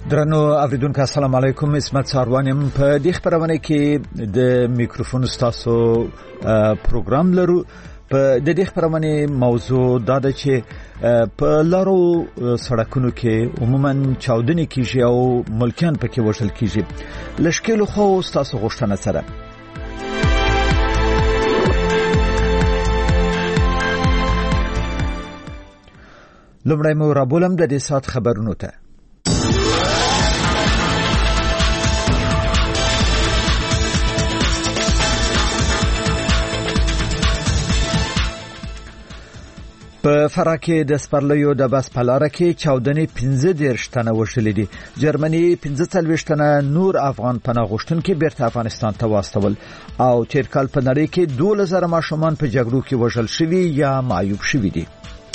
درنو اوریدونکو السلام علیکم. اسمت ساروانم په دې خبرونه کې د میکروفون ستاسو پروګرام لرو. په دې خبرونه موضوع دا ده چې په لارو سړکونو کې عموما چاودنې کیږي او ملکیان پکې وژل کیږي. لشکلو خو ستاسو غوښتنه سره لمړی مو رابولم د دې سات خبرونو ته. په فراه کې د سپرلیو د بس په لاره کې چاودنې 15 تنه وژل دي. جرمني 45 تنه نور افغان پناه غوښتونکي بیرته افغانستان ته واستول او تیر کال په نړۍ کې 2000 ماشومان په جګړو کې وژل شوي یا معیوب شوي دي.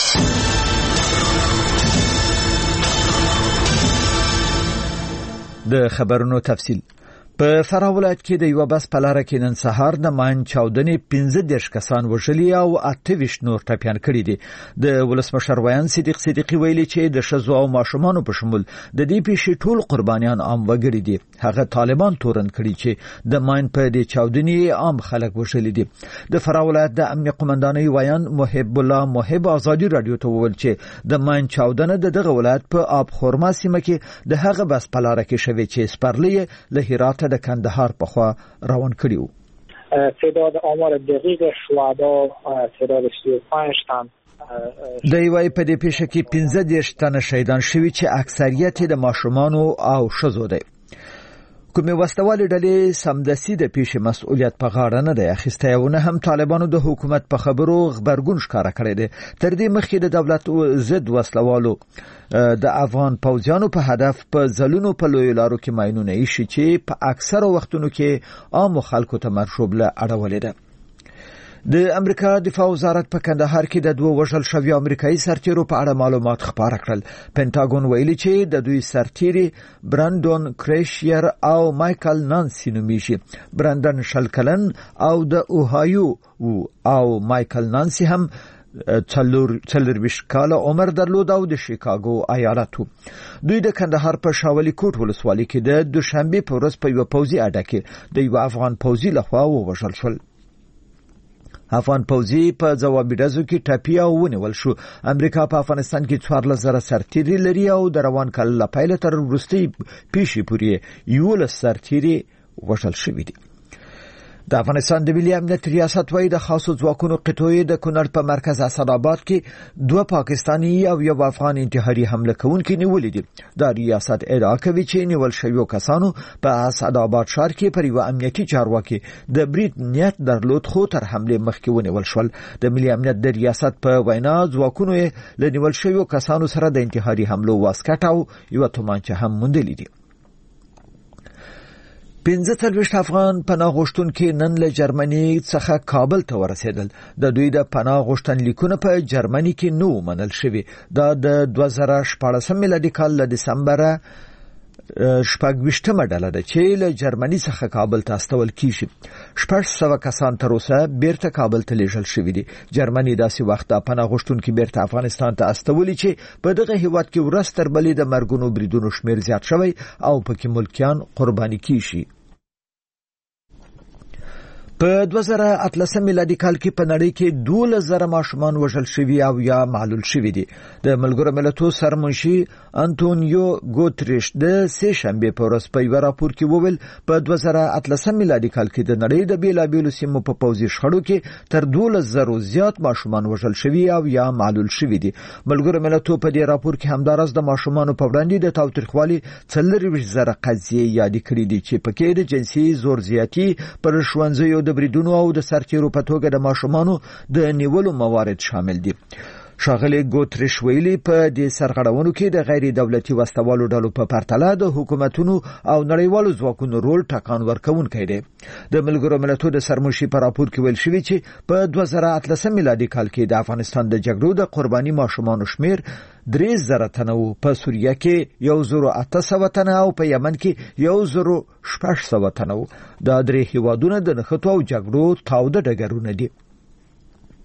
د خبرونو تفصیل. په فراه ولایت کې د یو بس په لاره کې نن سهار د ماین چاودنې 15 کسان وژلي او 28 نور ټپيان کړي دي. د ولسمشر ویان صدیق صدیقی ویلي چې د شذو او ماشومانو په شمول د دې پیښې ټول قربانیان عام وګړي دي. هغه طالبان تورن کړي چې د ماین په دې چاودنې عام خلک وژلي دي. د فراه ولایت د امنیت قومندانۍ ویان محب الله محب ازادي رادیو ته وویل چې د ماین چاودنه دغه ولایت په آب خورما سیمه کې د هغه بس په لاره کې شوې چې سپرلی له هرات د کندهار په خوا روان کړیو. تعداد آمار دقیق شهدا تعداد 35 تن د یوې په دې پیښه کې 15 تنه شهیدان شوي چې اکثریت د ماشومانو او ښځو دي. کومې وسوالې ډلې سمدستي د پیښې مسؤلیت په غاړه نه دی اخیستی او نه هم طالبانو د حکومت په خبرو خبرګون ښکاره کړی دی. تر دې مخکې د دولت ضد وسلوالو د افغان پوځیانو په هدف په ځلونو په لوی لارو کې ماینونه ایښي چې په اکثره وختونو کې عام خلکو ته مرشوب له اړولې ده. د امریکا دفاع وزارت په کندهار کې د دوه وژل شویو امریکایي سرتیرو په اړه معلومات خپاره کړل. پینټاګون ویلي چې د دوی سرتیري برندون کریشیر او مایکل نانسی نومیږي. برندن شلکلن او د اوهایو او مایکل نانسی هم 40 کاله عمر درلود او د شیکاګو ایالت. دوی د کندهار په شاولی کوټ ولسوالۍ کې د دوشنبه په ورځ په یو پوځي اډه کې د یو افغان پوځي لخوا ووژل شول. افغان پوځي په ځوابي ډزو کې ټپي او ونیول شو. امریکا په افغانستان کې 14,000 سرتیري لري او د روان کال له پیله تر وروستۍ پیښې پورې 11 سرتیري وژل شوي دي. د افغانستان د ملي امنیت ریاست وايي د خاصو ځواکونو قطعې د کونړ په مرکز اسداباد کې 2 پاکستاني او 1 افغان انتحاري حمله کوونکي نیولې دي. دا ریاست ادعا کوي چې نیول شویو کسانو په اسداباد ښار کې پر یو امنیتي چارواکي د برید نیت درلود خو تر حمله مخکې ونیول شول. د ملي امنیت د ریاست په وینا ځواکونو له نیول شویو کسانو سره د انتحاري حملو واسکټ او یو تومانچه هم موندلې دي. 45 افغان پناه غوښتونکي نن له جرمني څخه کابل ته ورسېدل. د دوی د پناه غوښتنلیکونه په جرمني کې نو منل شوي. دا د 2014 میلادي کال له دسمبر 28مه ډله ده چې له جرمني څخه کابل ته استول کیږي. 600 کسان تر اوسه بیرته کابل ته لیږل شوي دي. جرمني داسې وخت د پناه غوښتونکي بیرته افغانستان ته استولي چې په دغه هیواد کې ورځ تر بلې د مرګونو بریدونو شمیر زیات شوی او پکې ملکیان قرباني کیږي. په 2018 میلادي کال کې په نړۍ کې 12,000 ماشومان وژل شوي او یا معلول شوي دي. د ملګرو ملتونو سرمنشي انټونیو ګوتریش د سه شنبه په ورځ په یو راپور کې وویل په 2018 میلادي کال کې د نړۍ د بیلابیلو سیمو په پوځي شخړو کې تر 12,000 زیات ماشومان وژل شوي او یا معلول شوي دي. ملګرو ملتونو په دې راپور کې همدارس د ماشومانو په وړاندې د تاوتریخوالي 40,000 قضیې یاد کړې دي چې پکې د جنسي زور زیاتی پر ښوونځیو د بریدونو او د سرتیرو په توګه د ماشومانو د نیولو موارد شامل دي. ښاغلي ګوتریش ویلي په دې سرغړونو کې د غیر دولتي وسلوالو ډلو په پرتله د حکومتونو او نړیوالو ځواکونو رول ټاکان ورکوونکی دی. د ملګرو ملتونو د سرمنشي په راپور کې ویل شوی چې په 2018 میلادي کال کې د افغانستان د جګړو د قرباني ماشومانو شمیر 3,000 تنه وو. په سوریه کې 1,800 تنه او په یمن کې 1,600 تنه وو. دا درې هیوادونه د نښتو او جګړو تاوده ډګرونه دي.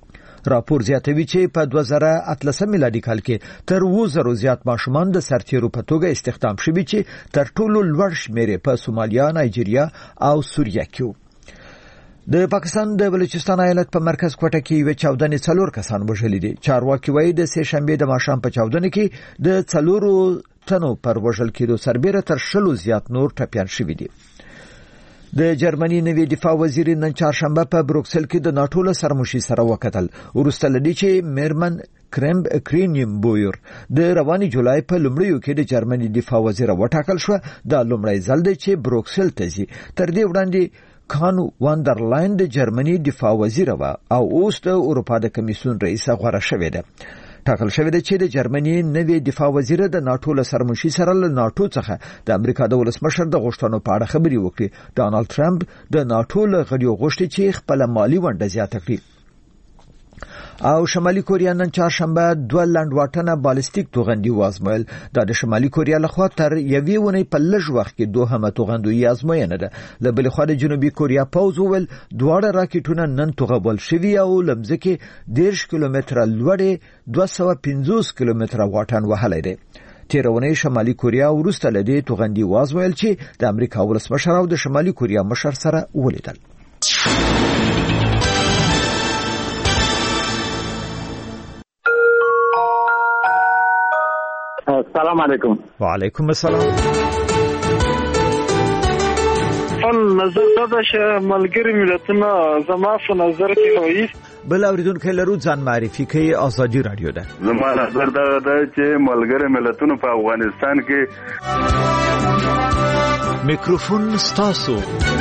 راپور زیاتوي چې په 2013 میلادي کال کې تر 2000 زیات ماشومان د سرتیرو په توګه استخدام شوي چې تر ټولو لوړ شمېر په سومالیا، نایجیریا او سوریه کې. د پاکستان د بلوچستان ایالت په مرکز کوټه کې یو چاودنې 4 کسان وژل دي. چارواکي وایي د سه شنبه د ماښام په چاودنې کې د 4 تنو پر وژل کېدو سربېره تر 60 زیات نور ټپيان شوي دي. د جرمني نوي دفاع وزیر نن چهارشنبه په بروکسل کې د ناتو له سرمشي سره وکتل. وروسته لدی چې میرمن کرینیم بویر د رواني جولای په لومړیو کې د جرمني دفاع وزیر وټاکل شو. دا لومړی ځل دی چې بروکسل ته ځي. تر دې وړاندې کان واندرلاین د جرمني دفاع وزیر و او اوس د اروپا د کمیسیون رئیس غوړه شوې ده. ټاکل شوې ده چې د جرمني نوي دفاع وزیر د ناتو له سرمشي سره له ناتو څخه د امریکا د ولسمشر د غوښتنو په اړه خبري وکړي. ډانلډ ټرمپ د ناتو له غړیو غوښتي چې خپل مالی ونډه زیاته کړي. او شمالي کوریا نن چهارشنبه 2 لنډواټنه بالستیک توغندي وازمویل. دا د شمالي کوریا لخوا تر یوې ونې په لږ وخت کې دوهمه توغندوی ازموینه ده. له بل خوا د جنوبي کوریا پوځ ویل دواړه راکټونه نن توغول شوي او لمځکه 10 کیلومتره لوړې 250 کیلومتره واټن وهلی دی. تیرونه شمالي کوریا وروسته لدی توغندي وازمویل چې د امریکا ولسمشر او د شمالي کوریا مشر سره ولیدل. السلام علیکم. وعلیکم السلام. نظر دا چې ملګری ملتونه زما په نظر کې وایي بل اوریدونکو لرو ځان معرفي کوي. آزادي رادیو ده. زما نظر دا چې ملګری ملتونه په افغانستان کې میکروفون ستاسو.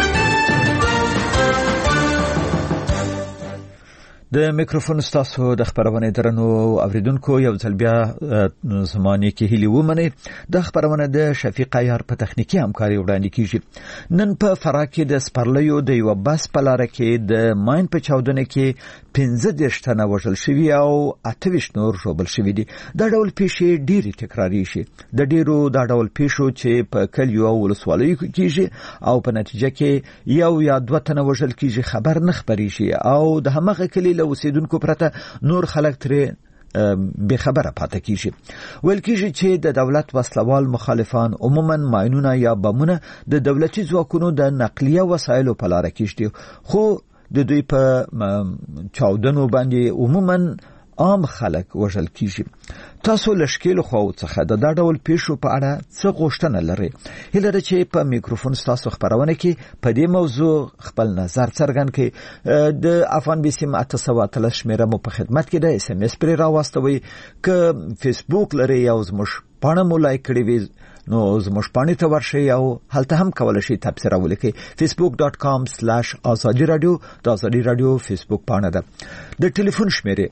د میکروفون ستاسو د خبرونه درنو اوریدونکو یو ځل بیا زمانه کې هلي ومنه. د خبرونه د شفیق عیار په تخنیکی همکاري وړاندې کیږي. نن په فراه کې د سپرلیو د یو بس په لار کې د ماین په چاودنه کې 15 تنه وژل شوي او 28 نور ژوبل شوي دي. دا ډول پیښې ډېری تکراري شي. د ډېرو دا ډول پیښو چې په کلیو او ولسوالیو کې کیږي او په نتیجه کې یو یا 2 تنه وژل کیږي خبر نه خبري شي او د همغه کلی اوسیدونکو پرته نور خلک ترې به خبره پاتې کیږي. ویل کیږي چې د دولت وسلوال مخالفان عموما ماینونه یا بمونه د دولتي ځواکونو د نقلیه وسایلو په لار کې خو د دوی په چاودنو باندې عموما عام خلک وژل کیږي. تاسو لشکېل خو څخه د دا ډول پیښو په اړه څه غوښتنه لرئ؟ هیله ده چې په میکروفون تاسو خبرونه کې په دې موضوع خپل نظر څرګند کړئ. د افغان بیسیم 813 شمیره مو په خدمت کې ده. اس ام اس پر راوستوي. که فیسبوک لرئ یا زموږ پاڼه مو لایک کړئ وي نو زموږ پاڼې ته ورشئ او هلته هم کولای شئ تبصره ولیکئ. facebook.com/azadi radio د ازادي رادیو فیسبوک پاڼه ده. د ټلیفون شمیره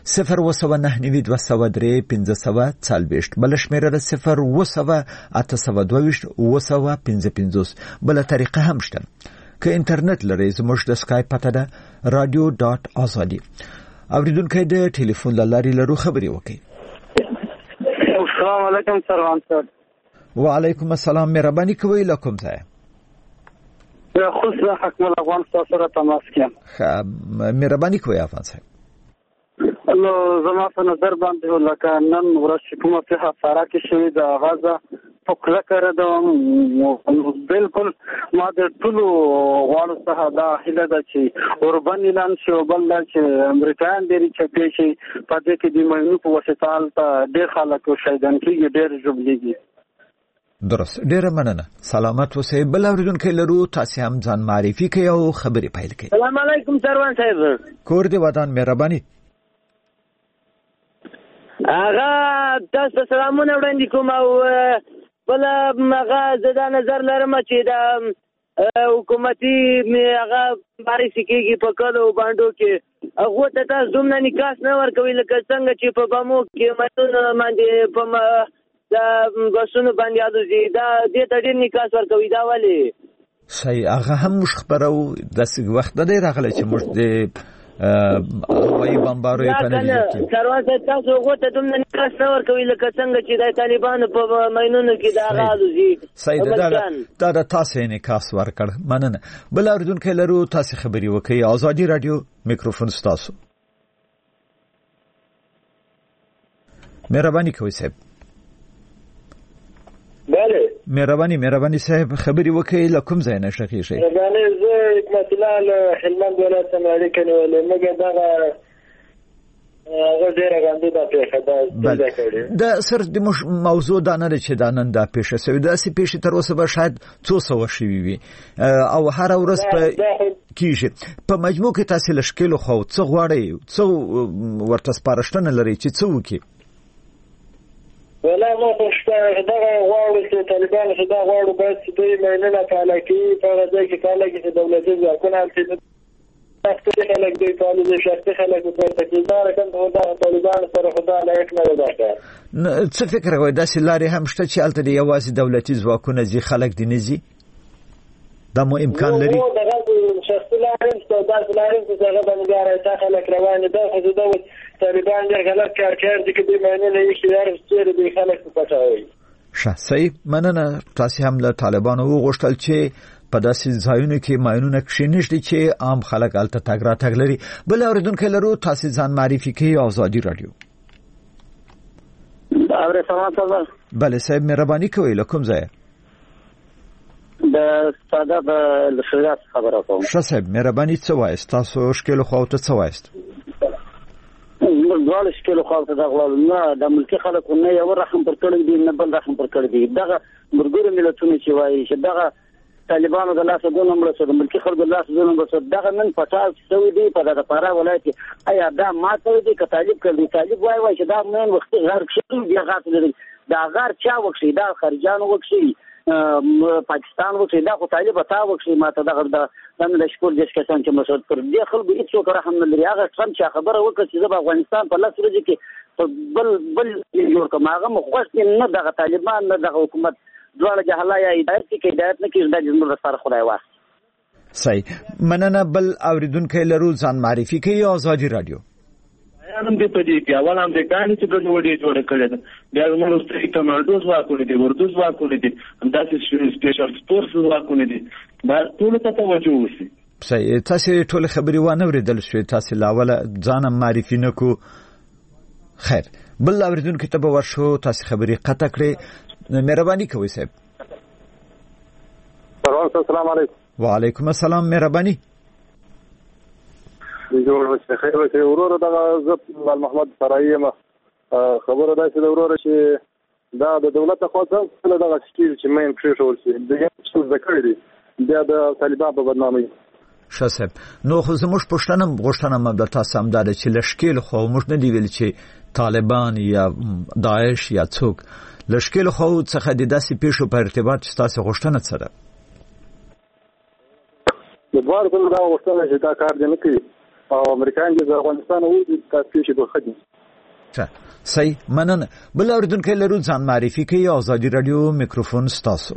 01992351540 بل شمیره ده 020822555 بل طریقه هم شته. که انټرنیټ لرئ زموږ د سکایپ پته ده radio.azadi. اوریدونکو د ټلیفون لارې لرو خبري وکړي. السلام علیکم سروان صاحب. وعلیکم السلام. مهرباني کوئ لکم ځای. خو زه حکم افغان سره تماس کوم. مهرباني کوئ افغان صاحب. نو زما په نظر باندې لکه نن ورځ کومه په حفاره کې شوې د غزا په کله کړه د بالکل ما د ټولو غواړو څخه دا هیله ده چې اوربن اعلان شي او بل چې امریکایان ډېری چپې شي په دې کې د مینو په وسیله ته ډېر خلک شهیدان کېږي ډېر ژوبلېږي. درست. ډېر مننه. سلامت اوسئ. بل اوریدونکو لرو تاسو هم ځان معرفي کړئ او خبرې پیل کړئ. السلام علیکم سروان صاحب. کور دې ودان. مهرباني. هغه تاسو سلامونه وړاندې کوم او بل هغه زدا نظر لرم چې دا حکومتي هغه معرفي کېږي په کلو باندې کې هغه ته تاسو دومره نکاس نه ورکوي لکه څنګه چې په بمو کې متون باندې په دا بسونو باندې الوزي دا دې ته ډېر نکاس ورکوي. دا ولې صحیح. هغه هم مش خبرو د وخت نه راغلی چې موږ د وای بمبارو په نتیجه کې سروان تاسو هغه ته دومره نکاس نه ورکوي لکه څنګه چې د طالبانو په ماینونو کې دا غالوزي. صحیح. دا تاسو نکاس ورکړ. مننه. بل اوریدونکو لرو تاسو خبري وکړئ. ازادي رادیو میکروفون تاسو. مهرباني کوئ صاحب. بله مهرباني صاحب خبري وکړئ له کوم ځای نه شخیږئ؟ مهرباني زه حکمت الله له هلمند ولایت څخه اړیکه نیولې مګر دغه هغه ډېره ګاندي دا پیښه ده کړې د سر د موضوع دا نه چې دا نن دا پیښه شوې داسې پیښې تر اوسه به شاید څو سوه شوي وي او هر ورځ په کیږي. په مجموع کې تاسې له ښکېلو خوا څه غواړئ، څه ورته سپارښتنه لرئ چې څه وکړي؟ والله ما خو دغه غواړو چې طالبان چې دا غواړو باید چې دوی مینونه فعاله کړي په هغه ځای کې فعاله کړي چې دولتي ځواکونه هلته شخصي خلک دوی فعاله دي، شخصي خلک ورته کړي دا رقم دا طالبان سره خدا لایق نه ده. څه فکر کوئ داسې لارې هم شته چې هلته د یوازې دولتي ځواکونه ځي خلک دې نه ځي؟ دا مو امکان لري؟ دغه شخصي لارې شته داسې لارې چې هغه باندې راځي خلک روان دي خو دا طالبان ډېر غلط کار دي چې دوی مینونه یې خیار چې دوی خلک پټوي. ښه صحیح مننه. تاسې هم له طالبانو وغوښتل چې په داسې ځایونو کې ماینونه کښېنږدي چې عام خلک هلته تګ راتګ لري. بل اورېدونکی لرو، تاسې ځان معرفي کړئ. آزادي راډیو. بله صاحب مهرباني کوئ له کوم ځایه؟ د ساده د شریعت خبره کوم. ښه صاحب مهرباني څه وایست؟ تاسو ښکېلو خواو ته څه وایست؟ دواړه ښکېلو خواو ته دغه نه د ملکي خلکو نه یو رحم پر کړی دی نه بل رحم پر کړی دی. دغه ملګرو ملتونو چې وایي چې دغه طالبانو د لاسه دونه مړه شو، د ملکي خلکو د لاسه دونه مړه شو، دغه نن پټاو شوی دی په دغه فراه ولایت کې. آیا دا ماته دی که طالب کړی؟ طالب وایي چې دا من وختي غرق شوی دی غاټ لري. دا غار چا وکړي؟ دا خارجانو وکړي، پاکستان وکړي، دا خو طالب تا وکړي. ماته دغه د نن شکر دې کسان چې مسعود پر دې خلکو هیڅ څوک رحم نه لري. هغه څنګه چې خبره وکړي چې د افغانستان په لاس ورځي کې بل جوړ کوم هغه مخوښ نه دغه طالبان نه دغه حکومت دواړه جهلا یا هدایت کې هدایت نه کیږي د جمهور سره خدای واسه. صحیح مننه. بل اوریدونکو لرو، ځان معرفي کوي. آزادي راډیو. هم دې په دې کې اول هم دې کانې چې ګډوډي جوړ کړي ده بیا موږ ستاسو کمانډو ځواکونه دي، اردو ځواکونه دي، همداسې سپیشل فورس ځواکونه دي، دا ټول ته توجه وشي. صحیح. تاسو ټول خبري وانه ورېدل شوې، تاسو لاوله ځان معرفي نکو. خیر بل اوریدونکو ته به ورشو، تاسو خبري قطع کړئ. مهرباني کوئ صاحب. السلام علیکم. وعلیکم السلام. مهرباني جوړ وشه خیر وشه ورور دغه عزت محمد فرایي ما خبره ده چې ورور چې دا د دولت خو څنګه دغه سکیل چې مې پریښول شي د یو څه ذکر دي بیا د طالبان په بدنامي. ښه صاحب نو خو زموږ غوښتنه مبدا تاسو هم دا چې لشکېل خو موږ نه دی ویل چې طالبان یا داعش یا څوک لشکېل خو څخه د داسې پیښو په ارتباط چې تاسو غوښتنه سره د دوار کوم دا غوښتنه چې دا کار دی نه کوي او امریکایان د افغانستان او د تاسو شي په خدمت. صحیح مننه. بل اوریدونکو لرو، ځان معرفي کوي. آزادي راډیو میکروفون ستاسو.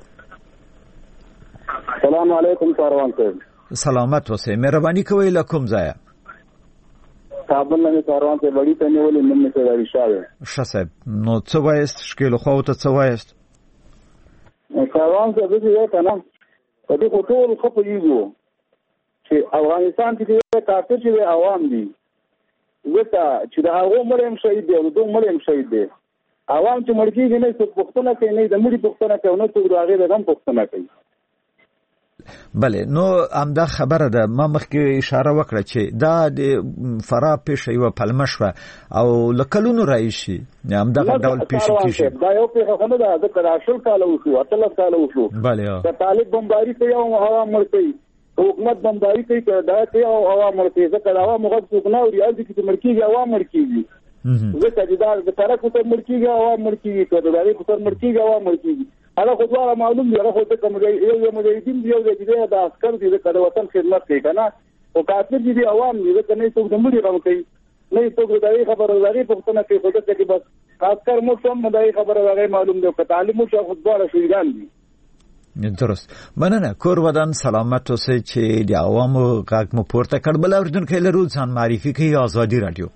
السلام علیکم کاروان صاحب. سلامت اوسئ. مهرباني کوئ له کوم ځایه؟ کابل نه کاروان ته وړي ته نیولې نن څه راوي شاوه. ښه صاحب نو څه وایست؟ ښکېلو خو ته څه وایست؟ کاروان ته دې یو کنه په دې ټول خو په یو چې افغانستان کې کافر چې عوام دي وته چې دا هغه مریم شهید دی او دوه مریم شهید دی عوام چې مړ کېږي نه څه پښتنه کوي نه د مړي پښتنه کوي نه څه راغی د هم پښتنه کوي. بله نو همدا خبره ده. ما مخکې اشاره وکړه چې دا د فراه پیښه یوه پلمه شوه او له کلونو راهیسې همدغه ډول پیښې کېږي. دا یو پیښه خو نه ده ځکه دا 18 کاله وشو 18 کاله وشو. بله د طالب بمباري کوي او عوام مړ کوي، حکومت بمباري کوي دا کوي او عوام مړ کوي. ځکه عوام مغز څوک نه اوري چې چې مړ کېږي عوام مړ کېږي. ځکه چې دا د طرف څخه مړ کېږي عوام مړ کېږي، که د دغې څخه مړ کېږي عوام مړ کېږي. هغه خو دواړه معلوم دي. هغه خو ځکه یو مجاهدین دی، یو د عسکر دی، ځکه د وطن خدمت کوي که نه. خو کافر دي عوام دي، ځکه نه څوک د مړي غم کوي نه څوک د دغې خبره د هغې پوښتنه کوي. خو ځکه چې بس عسکر مو هم د هغې خبره د هغې معلوم دی، که تعلیم مو شو خو دواړه شهیدان دي. درست مننه. کور ودان سلامت اوسئ چې د عوامو غږ مو پورته کړ. بل اوریدونکی لرو، ځان معرفي کوي. آزادي راډیو.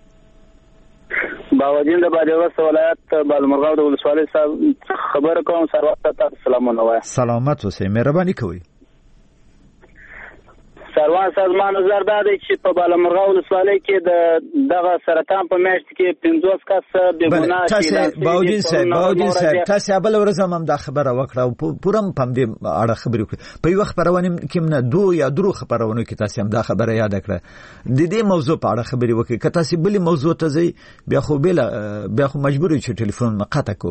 باوجین د بادغیس ولایت بالمرغاو د ولسوالۍ صاحب خبر کوم. سروات ته سلامونه وایم. سلامت اوسئ. مهرباني کوئ. کاروان سازمان نظر دا دی چې په بالامرغه ولسوالۍ کې دغه سرطان په میاشت کې 50 کس بې ګناه تاسو باودین صاحب تاسو بل ورځ هم دا خبره وکړه او پورم پم دې اړه خبرې وکړه په یو خبرونه کې نه دوه یا درو خبرونه کې تاسو هم دا خبره یاد کړه د دې موضوع په اړه خبرې وکړه که تاسو بل موضوع ته ځي بیا خو مجبور یې چې ټلیفون مقاطع کو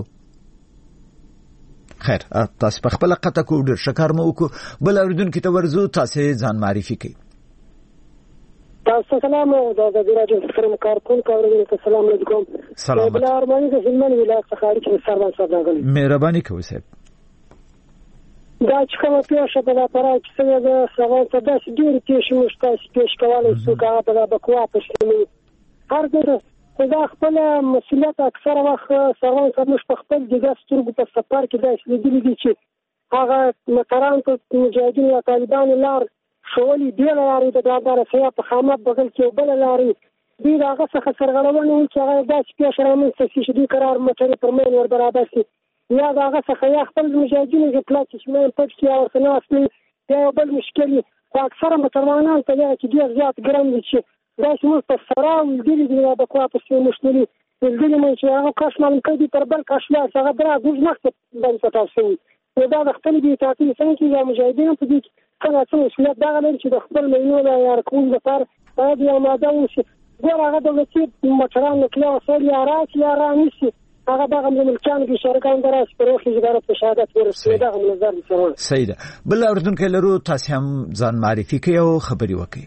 خیر تاسو په خپل قطه کو ډیر شکر مو کو بل اوریدونکو ته ورزو تاسو ځان معرفي کړئ. تاسو سلام دا د راډیو فرم کارکون کاوریدونکو سلام علیکم. سلام بل ارمانی د هلمند ولایت څخه اړیکې سروان صاحب راغلی. مهرباني کوئ صاحب. دا چې کومه پیښه په لپاره چې څنګه د سروان صاحب داسې ډېرې پیښې موږ تاسو پیښ کولای شو هغه په بکوا پښتني هر څه دا خپل مسؤلیت اکثره وخت سروان صاحب مش په خپل دغه سترګو په سفر کې داسې لیدلي دي چې هغه مقران ته مجاهدین او طالبان لار شولې دی لارې د دارسیا په خامات بغل کې بل لارې دی هغه څخه سرغړونه چې هغه داسې پیښه رامنځته شي چې دوی قرار مټري پر مين ور برابر شي یا هغه څخه یا خپل مجاهدین چې پلاټ چې مې پټ کې او سناسي دا بل مشکل اکثره مسلمانان ته چې ډیر زیات ګرام دي چې دا چې موږ په سراو دلی دی د بکوا په څیر مشتري دلی مې چې هغه کاش معلوم کړي پر بل کاش لا هغه درا د مخته باندې تاسو دا د خپل دي تاسو څنګه چې مجاهدین په دې څنګه مسؤلیت دا غواړي چې د خپل مینو یا کوم لپاره دا دی ماده وشي ګور هغه د وڅې مټران نکله وسل یا راځي یا رانیسي هغه دغه ملکان کې شرکان دراس پروخي زګاره په شهادت ورسېده دغه نظر سره سیده بل اوردونکو لرو تاسو هم ځان معرفي کړئ او خبري وکړئ.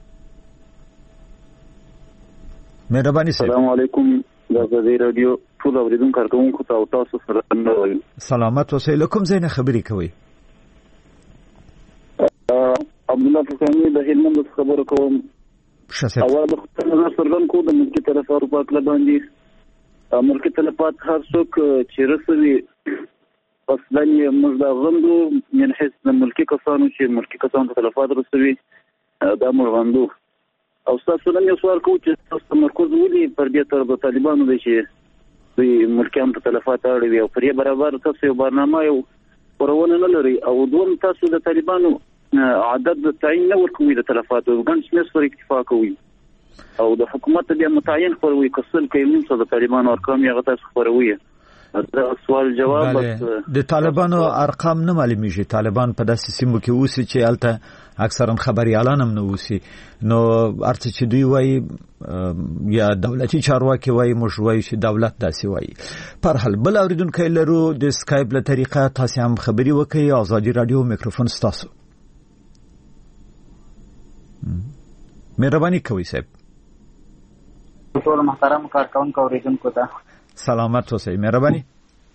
مهرباني صاحب. السلام علیکم د رادیو ټول اوریدونکو کارکونکو ته تاسو سره نوې سلامت اوسئ. کوم ځای نه خبرې کوئ؟ عبد الله حسینی د هلمند خبرو کوم. اول د نظر سرګن کو د ملکی طرفدار په کله باندې ملکی تلفات هر څوک چې رسوي اصلا موږ د غندو من حيث ملکی کسانو چې ملکی کسانو ته تلفات رسوي دا موږ غندو او تاسو نن یو سوال کوم چې تاسو مرکز ولې پر دې تر د طالبانو د چې دوی ملکیان ته تلفات اړوي او پر یې برابر تاسو یو برنامه یو پرونه نه لري او دوم تاسو د طالبانو عدد تعین نه ورکوي د تلفاتو ګڼ شمېر سره اکتفا کوي او د حکومت بیا متعین خپروي کسل کوي نیم څه د طالبانو ارقام یې غته خپروي. دا سوال جواب د طالبانو ارقام نه معلومیږي. طالبان په داسې سیمو کې اوسي چې الته اکثرا خبري اعلان هم نه اوسي نو ارته چې دوی وایي یا دولتي چارواکي وایي موږ وایو چې دولت داسې وایي. پر حال بل اوریدونکو لرو د اسکایپ له طریقه تاسو هم خبري وکړئ. ازادي رادیو میکروفون ستاسو. مهرباني کوئ صاحب. ټول محترم کارکونکو اوریدونکو ته سلامت اوسئ. مهرباني.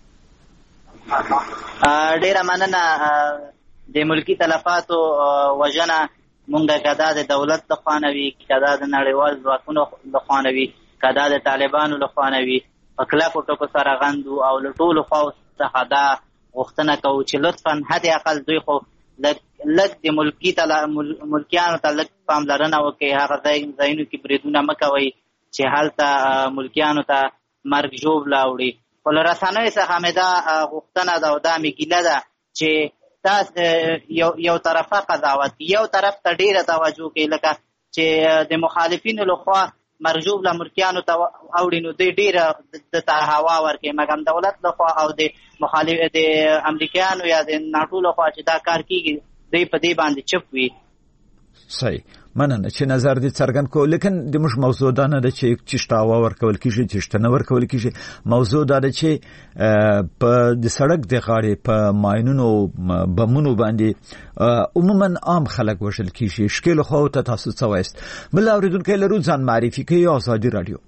ډیره مننه. د ملکی تلفاتو وجنه مونږه کدا د دولت د خوانوي کدا د نړیوال ځواکونو د خوانوي کدا د طالبانو له خوانوي په کلاکو ټکو سره غندو او له ټولو خو څخه دا غوښتنه کوو چې لطفا حد اقل دوی خو لږ د ملکیانو ته لږ پاملرنه وکړي. هغه ځایونو کې بریدونه مه کوئ چې هلته ملکیانو ته مرګ ژوبله وړي. خو له رسنیو څخه مې دا غوښتنه ده او دا مې ګیله ده چې تاسو یو طرفه قضاوت یو طرف ته ډیره توجه کوي لکه چې د مخالفینو لخوا مرګ ژوبله ملکیانو ته اوړي نو دوی ډیره د هوا ورکوي مګر دولت لخوا او د مخالف د امریکایانو یا د ناټو لخوا چې دا کار کیږي دوی په دې باندې چپ وي. صحیح مننه چې نظر دې څرګند کو. لیکن د موږ موضوع دا نه ده چې چشتاوا ورکول کیږي چشتنه ورکول کیږي. موضوع دا ده چې په د سړک د غاړې په ماینونو بمونو باندې عموما عام خلک وشل کیږي. شکل خو ته تاسو څه وایست؟ بل اوریدونکو لرو ځان معرفي کوي. ازادي رادیو.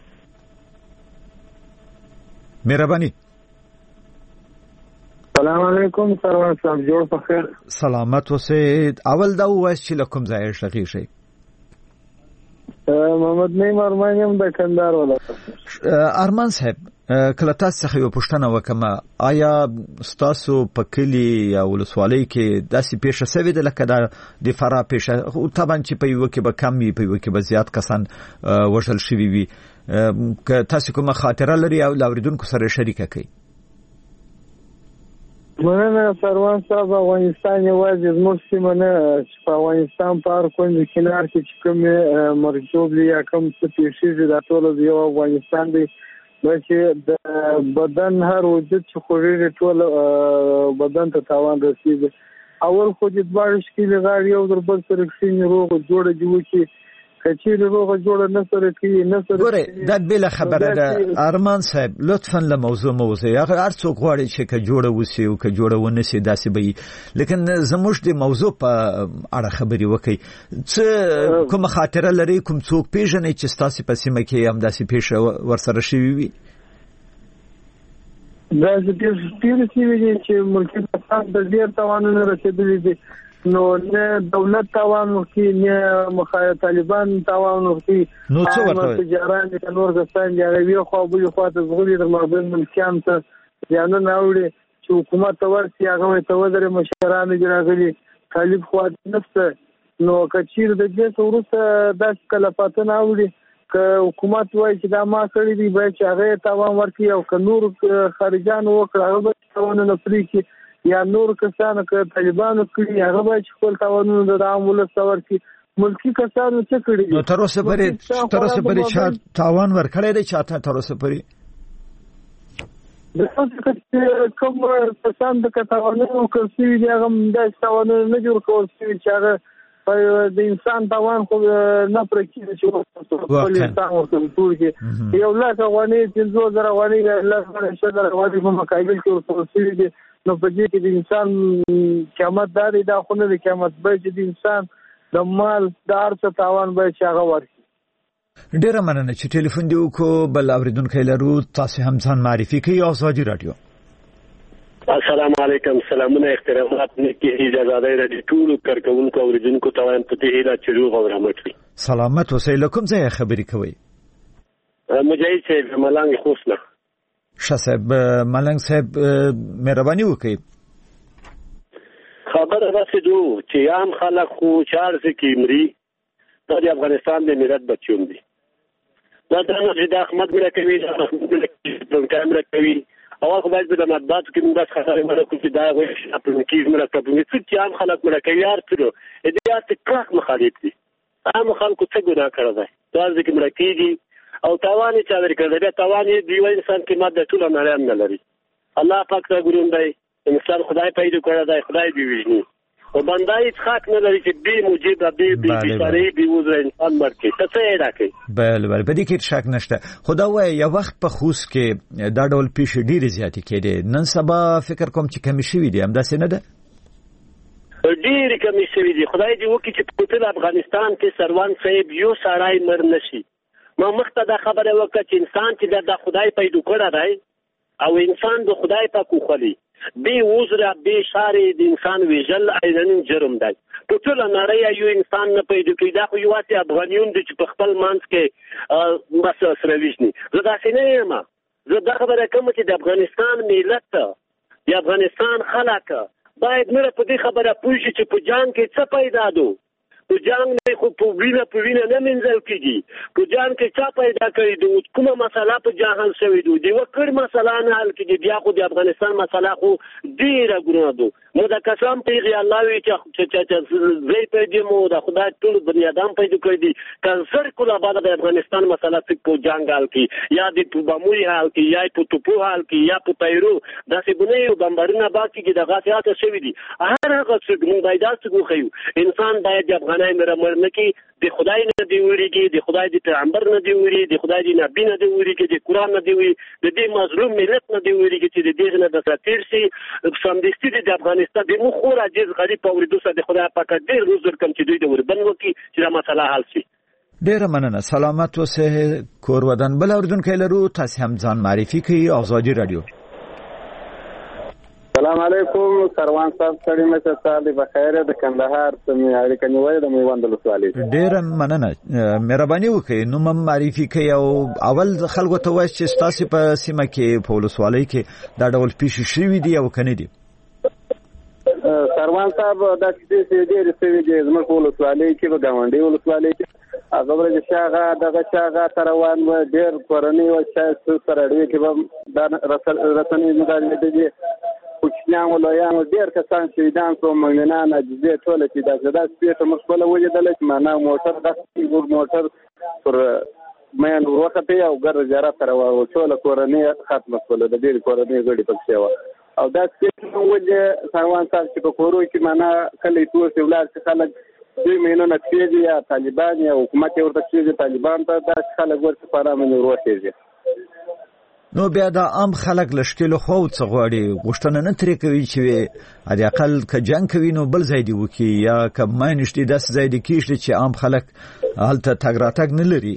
مهرباني. السلام علیکم سروان صاحب جوړ په خیر. سلامت اوسئ. اول دا وایي چې لکم ځای شغی شي. محمد نعیم ارمان یم د کندهار ولایت. ارمان صاحب کله تاسو څخه یو پوښتنه وکم آیا تاسو په کلی یا ولسوالۍ کې داسې پیښه شوې ده لکه د فرا پیښه طبعا چې په یو کې به کم وي په یو کې به زیات کسان وژل شوي وي که تاسو کومه خاطره لري او اوریدونکو سره شریکه کړئ؟ مننه سروان صاحب. افغانستان یوازې زموږ سیمه نه چې په افغانستان په هر کونج کنار کې چې کوم مرجوب دي یا کوم څه پیښیږي دا ټول د یو افغانستان دی. چې د بدن هر وجود چې خوږیږي ټول بدن ته تاوان رسیږي. اول خو د دواړو شکلې غاړې یو در بل سره کښېني روغ جوړه دي وکړي که چیرې روغه جوړه نه سره کوي نه سره ګورئ دا بله خبره ده ارمان صاحب لطفا له موضوع مه وځئ. هر څوک غواړي چې که جوړه وسي او که جوړه ونه سي داسې به وي لیکن زموږ د موضوع په اړه خبرې وکړئ. څه کومه خاطره لرئ کوم څوک پیژنئ چې ستاسې په سیمه کې همداسې پیښه ورسره شوې وي؟ دا چې ډېرې سیمې دي چې ملکي فساد د ډېر تاوانونه رسېدلي دي. نو نه دولت تاوان ورکوي نه مخالف طالبان تاوان ورکوي. نو څه ورته تجاران دي نور کسان دي هغه یو خوا بلې خوا ته ځغلي د مابین ملکیان ته زیانونه اوري چې حکومت ته ورسي هغه ته ودرې مشران دي راغلي طالب خوا نفسه. نو که چیرې د دې وروسته داسې کلفاتونه اوري که حکومت وایي چې دا ما کړي دي باید چې هغه تاوان ورکړي او که نور خارجان وکړي هغه به تاوانونه پرېږدي یا نور کسانو که طالبانو کړي هغه باید چې خپل تاوانونه د عام ولس ته ورکړي. ملکي کسانو څه کړي دي؟ نو تر اوسه پورې چا تاوان ورکړی دی چاته تر اوسه پورې؟ کوم کسان د تاوانونو وکړل شوي دي هغه همداسې تاوانونه نه جوړ کول شوي چې هغه د انسان تاوان خو نه پرې کېږي چې خپل انسان ورته ټول کې 1,00,000 افغانۍ 15,000 افغانۍ 1,00,000 افغانۍ په مقابل کې ورکول شوي دي. نو په دې کې د انسان قیامت دا دی دا خو نه دی قیامت باید چې د انسان د مال د هر څه تاوان باید چې هغه ورکړي. ډېره مننه چې ټلیفون دې وکړو. بل اورېدونکی لرو تاسې هم ځان معرفي کوئ. ازادي راډیو. السلام علیکم. سلامونه احترامات نیکی اجازه راډیو ټول کارکونکو اوریدونکو ته وایم په دې هیله چې روغ او رحمت وي. سلامت اوسئ. له کوم ځایه خبرې کوئ؟ مجاهد صاحب ملنګ خوسنه. ښه صاحب ملنګ صاحب مهرباني وکړئ. خبره داسې ده چې عام خلک خو چارز کې مري دا د افغانستان د ملت بچیون دي. دا چې د احمد مړه کوي د احمد مړه کوي او هغه باید د مطبوعاتو کې موږ خبرې مړه کوو چې دا وایي چې خپل کیږي مړه کوي چې عام خلک مړه کوي یار ترو دې اته کلک مخالف دي. عام خلکو څه ګناه کړی دی دا ځکه مړه کیږي او تاوان یې چا درکړی دی. تاوان یې دی وایي انسان کې ماده ټول نړۍ نه لري. الله پاک ته ګورون دی انسان خدای پیدا کړی دی خدای دی ویژني او بنده هیڅ حق نه لري چې بې موجبه بې بیچاره بې عذره انسان مړ کړي. ته څه یې راکوي؟ بله په دې کې شک نشته. خو دا وایي یو وخت په خوست کې دا ډول پیښې ډېرې زیاتې کېدې. نن سبا فکر کوم چې کمې شوي دي همداسې نه ده؟ ډېرې کمې شوي دي. خدای دې وکړي چې په ټول افغانستان کې سروان صاحب یو سړی مړ نه شي. ما مخته دا خبره وکړه چې انسان چې د خدای پیدا کړی دی او انسان د خدای پاک وخلي بې عذره بې شارې د انسان ویژل عینن جرم دی. په ټوله نړۍ یو انسان نه پیدا کوي. دا خو یوازې افغانیون دي چې په خپل منځ کې بس سره ویژني. زه داسې نه یم. زه دا خبره کوم چې د افغانستان ملت د افغانستان خلک باید نور په دې خبره پوه شي چې په جان کې څه پیدا دو. په جان نه خو په وینه نه منځل کېږي. په جان کې چا پیدا کړی دو کومه مسله په جان حل شوې دو دی وکړ مسله نه حل کېږي. بیا خو د افغانستان مسله خو ډېره ګرانه دو. نو د قسم پیغی الله وی چې زی پیدا مو د خدای ټول بنیادم پیدا کړی دي که زر کله بعد د افغانستان مسله په جنگ حل کړي یا د بموي حل کړي یا په توپو حل کړي یا په تایرو داسې بنې او بمبارونه باقي کې د غاټیات شوی دي. هر هغه څه موږ باید تاسو خو انسان باید د افغانای مرمر نه کی د خدای نه دی وریږي د خدای د پیغمبر نه دی وری د خدای د نبی نه دی وریږي د قران نه دی وری د دې مظلوم ملت نه دی وریږي چې د دې نه د ساتیر سي سمدستي د افغانستان د مخور عجز غریب اوریدو سره د خدای پاک ډېر روزر کم چې دوی د وربن وکي چې دا مسله حل شي. ډېر مننه. سلامت اوسه کور ودان. بل اردوونکي لرو تاسو هم ځان معرفي کوي. ازادي رادیو. السلام علیکم سروان صاحب سړی مشه صاحب بخیر د کندهار سمې اړیکه نیولې د میوند ولسوالۍ. ډېر مننه. مهرباني وکړئ نو مم معرفي کوي او اول خلکو ته وایي چې تاسو په سیمه کې په ولسوالۍ کې دا ډول پیښې شوي دي او کنه دي؟ سروان صاحب دا چې ډېر څه دي زموږ په ولسوالۍ کې په ګاونډي ولسوالۍ کې هغه ورته شاغه دغه شاغه تروان و ډېر پرنی او چې سره ډېر کې دا رسنۍ مدارې دي ماشومان ولایان ډېر کسان شهیدان شو مؤمنان عجزې ټوله چې دا سپېټه موږ خپله ولیدله چې معنا موټر داسې موټر پر مین وروختې او ګرد زیارت ته راوړو ټوله کورنۍ ختمه شوله د ډېرې کورنۍ غړي پکښې وه او دا سپېټه ولې سروان صاحب چې په کورو کې معنا کلی توسې ولاړ چې خلک 2 میلیونه کېږي یا طالبان یا حکومت یې ورته کېږي طالبان ته داسې خلک ورته په ارامه وروخېږي. نو بیا د عام خلک له ښکېلو خواو څه غواړي غوښتنه نه ترې کوي چې حداقل که جنګ کوي نو بل ځای دې وکړي یا که ماینش دې داسې ځای دې کېږدي چې عام خلک هلته تګ راتګ نه لري.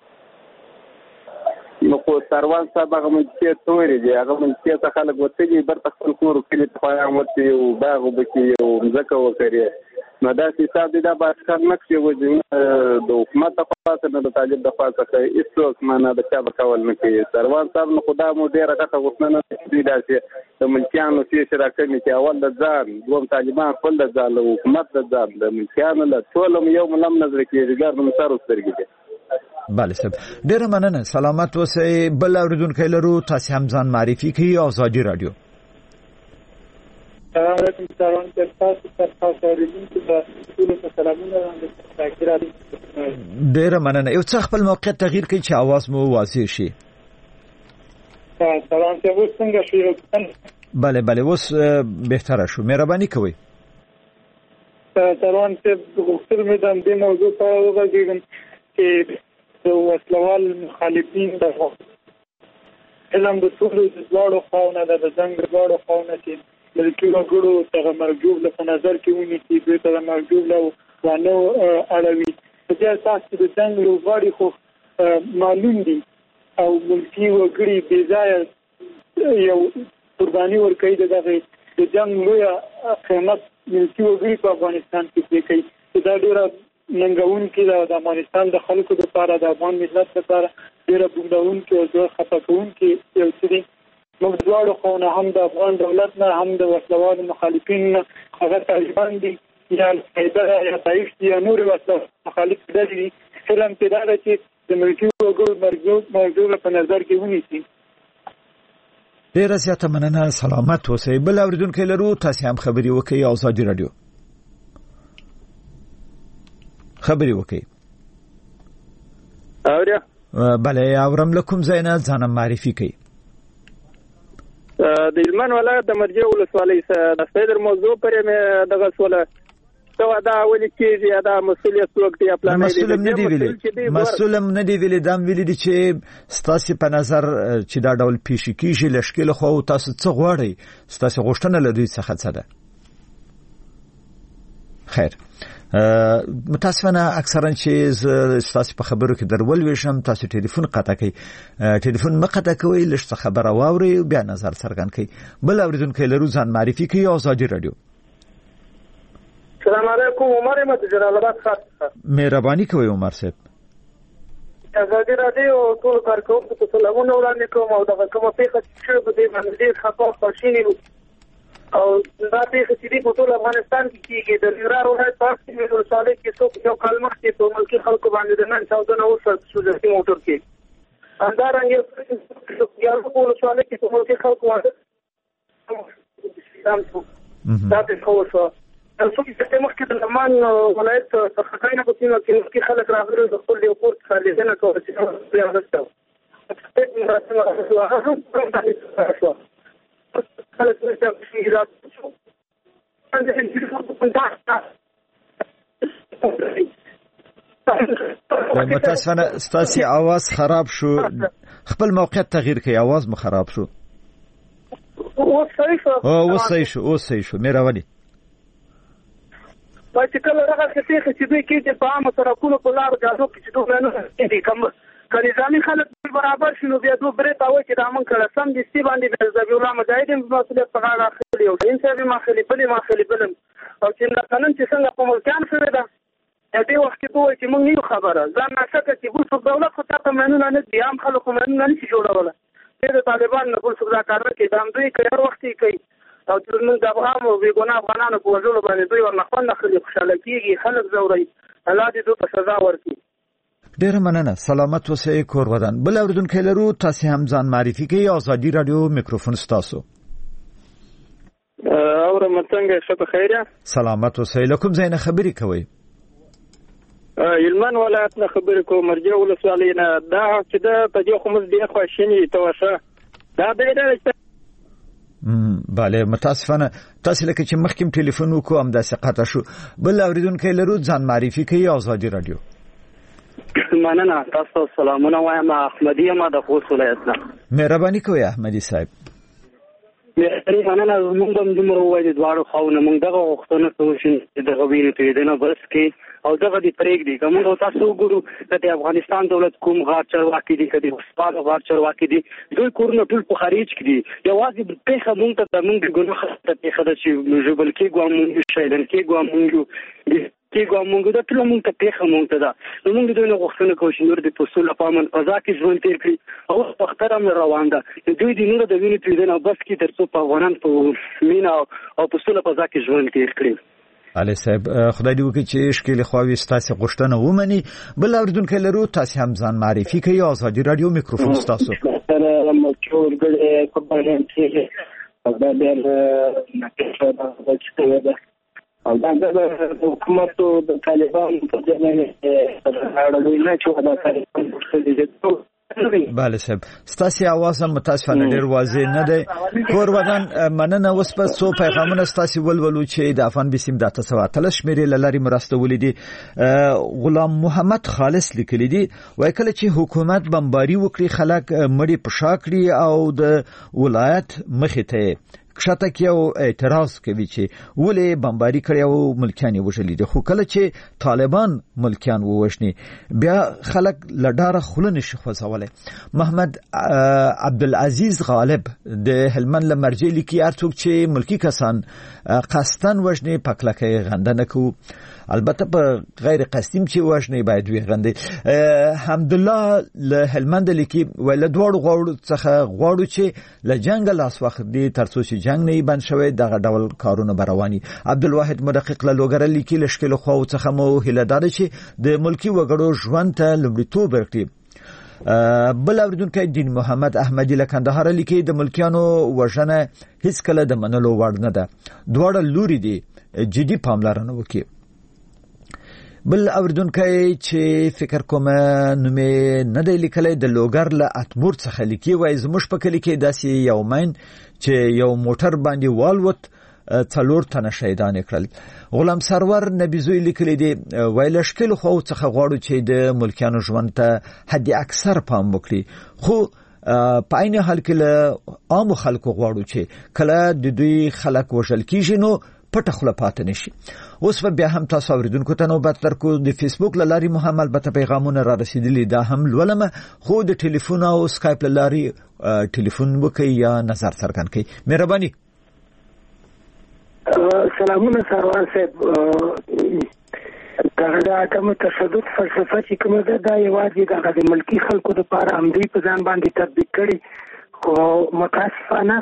نو خو سروان صاحب هغه منطقې تورې دي هغه منطقې ته خلک وتلي برته خپل کور کلي ته خویان ورکړي یو باغ وبکړي یو مځکه وکړي نو داسې حساب دی دا به اشکار نه کړي وځي د حکومت د خوا څخه نه د طالب د خوا څخه هېڅوک معنا د چا به کول نه کوي. سروان صاحب نو خو دا مو ډېره غټه غوښتنه نه کوي داسې د ملکیانو څه راکړي چې اول د ځان دوم طالبان خپل د ځان له حکومت د ځان د ملکیانو له ټول یو ملم نظر کېږي ګر نو سر سترګې دي. بله صاحب ډېره مننه سلامت اوسئ. بل اورېدونکی لرو تاسې هم ځان معرفي کړئ ازادي راډیو. السلام علیکم سلام تاسو تاسو اوریدونکو ته ټول سلامونه وړاندې. ډېره مننه. یو څه خپل موقعیت تغییر کړئ چې اواز مو واضح شي. سلام ته اوس څنګه شو؟ بله اوس بهتره شو. مهرباني کوئ. سلام ته غوښتل مې د دې موضوع په اړه وغږیږم چې د وسلوال مخالفین د علم د ټولو د دواړو خواونه د جنګ د دواړو خواونه چې ملکي وګړو ته مرګوب له نظر کې ونیسي دوی ته مرګوب له وانه اړوي. په دې اساس چې د جنګ لوبغاړي خو معلوم دي او ملکي وګړي بې ځایه یو قرباني ورکوي د جنګ لویه قیمت ملکي وګړي په افغانستان کې پرې کوي. دا ډېره ننګونکې ده د افغانستان د خلکو لپاره د افغان ملت لپاره ډېره بوږدونکې او زړه خفه کوونکې یو څه دي. موږ دواړو خواونه هم د افغان دولت نه هم د وسلوالو مخالفین نه هغه طالبان دي یا القاعده یا داعش دي یا نورې وسلوال مخالف ډلې دي. علم کې دا ده چې د ملکي وګړو مرګوب په نظر کې ونیسي. ډېره زیاته مننه سلامت اوسئ. بل اورېدونکی لرو تاسې هم خبرې وکړئ ازادي راډیو. خبرې وکړئ. اوریا بله اورم. له کوم ځای نه ځانم معرفي کوئ؟ د هلمند ولایت د مرجع ولسوالۍ د سیدر موضوع پرې مې دغه سوله څه دا ولې کېږي دا مسؤلیت څوک دی پلان دی مسؤلم نه دی ویلي دا ویلي دي چې ستاسې په نظر چې دا ډول پیښې کېږي له ښکېلو خواو تاسو څه غواړئ ستاسې غوښتنه له دوی څخه څه ده؟ خیر متاسفانه اکثرا چې ستاسو په خبرو کې درولويشم تاسو ټلیفون قطع کوي. ټلیفون مقطع کوي لږ څه خبره واوري بیا نظر څرګند کوي. بل اوریدونکو لرو ځان معرفي کوي ازادي راډیو. السلام علیکم عمر احمد جلال آباد ښار. مهرباني کوي عمر صاحب. ازادي راډیو ټول کارکونکو ته سلامونه وړاندې کوم او دغه کومه پیښه چې په دې باندې ډېر خطر خوشینی او دا پیښه چې په ټول افغانستان کې کېږي د ننګرهار ولایت په سیمه ولسوالۍ کې څوک یو کال مخکې په ملکي خلکو باندې د نن 14 سوزري موټر کې همدارنګه یو په ولسوالۍ کې په ملکي خلکو باندې دا پیښه وشوه. څوک چې مخکې د لغمان ولایت څخه کاینه په سیمه کې ملکي خلک راغلي د خپل یو کور څخه لیدنه کوله چې پرې اغسته متاسفانه ستاسي आवाज خراب شو. خپل موقعیت تغییر کړئ. आवाज مو خراب شو. اوس صحیح شو. مهرباني. چې کله هغه څه چې دوی کې په عامه سړکونو په لارو جادو کې چې دوی نه دي کوم کلیزاني خلک برابر شنو بیا دوه برې تاوي چې د امن کړه سم دي سی باندې د الله مجاهدین په مسؤلیت په غاړه اخلي او انسان ما خلی بلم او چې د قانون چې څنګه په ملکان شوی ده دې وخت کې دوی چې موږ نه خبره ځان نشکه چې بل دولت خو ته مانونه نه دي عام خلکو مانونه نه شي جوړول. د طالبان نه بل څه دا کار کوي دا دوی کوي وخت کوي او چې موږ د افغان او بیګونه افغانانو په وژلو باندې دوی ورنخونه خلک خوشاله کیږي خلک زوري الله دې دوی په سزا ورکړي. ډېر مننه. سلامت اوسئ کور ودان. بل اوریدونکو لرو تاسو هم ځان معرفي کوئ ازادي راډیو میکروفون ستاسو. اورم څنګه ښه په خیر سلامت اوسئ. له کوم ځای نه خبرې کوئ؟ هلمند ولایت نه خبرې کوم، مرجع ولسوالۍ نه. دا چې دا په دې خو موږ ډېر خواشیني توشه دا دی بله متاسفانه تاسو لکه چې مخکې ټلیفون وکړو هم داسې قطع شو. بل اوریدونکی لرو ځان معرفي کوي آزادي رادیو. مننه تاسو سلامونه وایم احمدی یم د خوست ولایت نه. مهرباني کوئ احمدی صاحب. مننه موږ هم دومره ووایو دواړو خواونه موږ دغه غوښتنه کوو چې دغه وینې تویېدنه بس کړي او دغه دې پرېږدي. که موږ تاسو وګورو که د افغانستان دولت کوم غار چارواکي دي که د هسپان غار چارواکي دي دوی کورونه ټول په خارج کې دي. یوازې پېښه موږ ته د موږ د ګناه ته پېښه ده چې ژوبل کېږو او موږ شهیدان کېږو او موږ کېږو موږ دا ټول موږ ته پېښه موږ ته ده. نو موږ دوی نه غوښتنه کوو چې نور د پسول په امن فضا کې ژوند تېر کړي او په اختر هم روان ده دوی د نور د وینې تویېدنه بس کړي تر څو په افغانان په مینه او پسول فضا کې ژوند تېر کړي. علي صاحب خدای دې وکړي چې ښکلې خواوې ستاسې غوښتنه ومني. بل اوریدونکی لرو تاسې هم ځان معرفي کوي. آزادي رادیو میکروفون ستاسو. او دا د حکومت او د طالبانو په ځای اړه نه چې دا کار بله صاحب ستاسې आवाज هم متاسفانه ډېر واضح نه دی. کور ودان مننه. اوس په څو پیغامونه ستاسې ولولو چې د افغان بسیم د 813 شمېرې له لارې مرسته ولیدي. غلام محمد خالص لیکلی دی وایي کله چې حکومت بمباري وکړي خلک مړي په شا کړي او د ولایت مخې ته کښته کې او اعتراض کوي چې ولې بمباري کړي او ملکیان یې وژلي دي. خو کله چې طالبان ملکیان ووژني بیا خلک له ډاره خوله نشي خوځولی. محمد عبدالعزیز غالب د هلمند له مرجع لیکي هر څوک چې ملکي کسان قصدن وژني په کلکه یې غنده نه کوو، البته په غیر قصدیم چې وژني باید وغندي. حمدالله له هلمند لیکي ویل دواړو غواړو څخه غواړو چې له جنگ لاس واخلي تر څو چې جنگ نه بند شوی دغه ډول کارونه برواني. عبدالواحد مدقق له لوګر لیکي لشکل خو څخه مو هله دار چې د ملکی وګړو ژوند ته لومړیتوب ورکړي. بل اوریدونکی دین محمد احمدی له کندهار لیکي د ملکیانو وژنه هیڅ کله د منلو وړ نه ده، دواړه لوري دي جدي پاملرنه وکړي. بل اوریدونکی چې فکر کوم نومې نه دی لیکلی د لوګر له اتمور څخه لیکي وایي زموږ په کلي کې داسې یو مین چې یو موټر باندې والوت 4 تنه شهیدان کړل. غلام سرور نبی زوی لیکلی دی وایي له ښکلو خواو څخه غواړو چې د ملکیانو ژوند ته حد اکثر پام وکړي، خو په عین حال کې له عامو خلکو غواړو چې کله د دوی خلک وژل کیږي نو پټه خوله پاتې نشي. اوس بیا هم تاسو اوریدونکو ته نوبت درکو. د فیسبوک له لارې مو هم البته پیغامونه را رسیدلي دا هم لولم، خو د ټلیفون او سکایپ له لارې ټلیفون وکړئ یا نظر څرګند کړئ. مهرباني. سلامونه سروان صاحب. دا کوم تشدد فلسفه چې کومه ده دا یوازې د ملکی خلکو لپاره هم دوی په ځان باندې تطبیق کړي، خو متاسفانه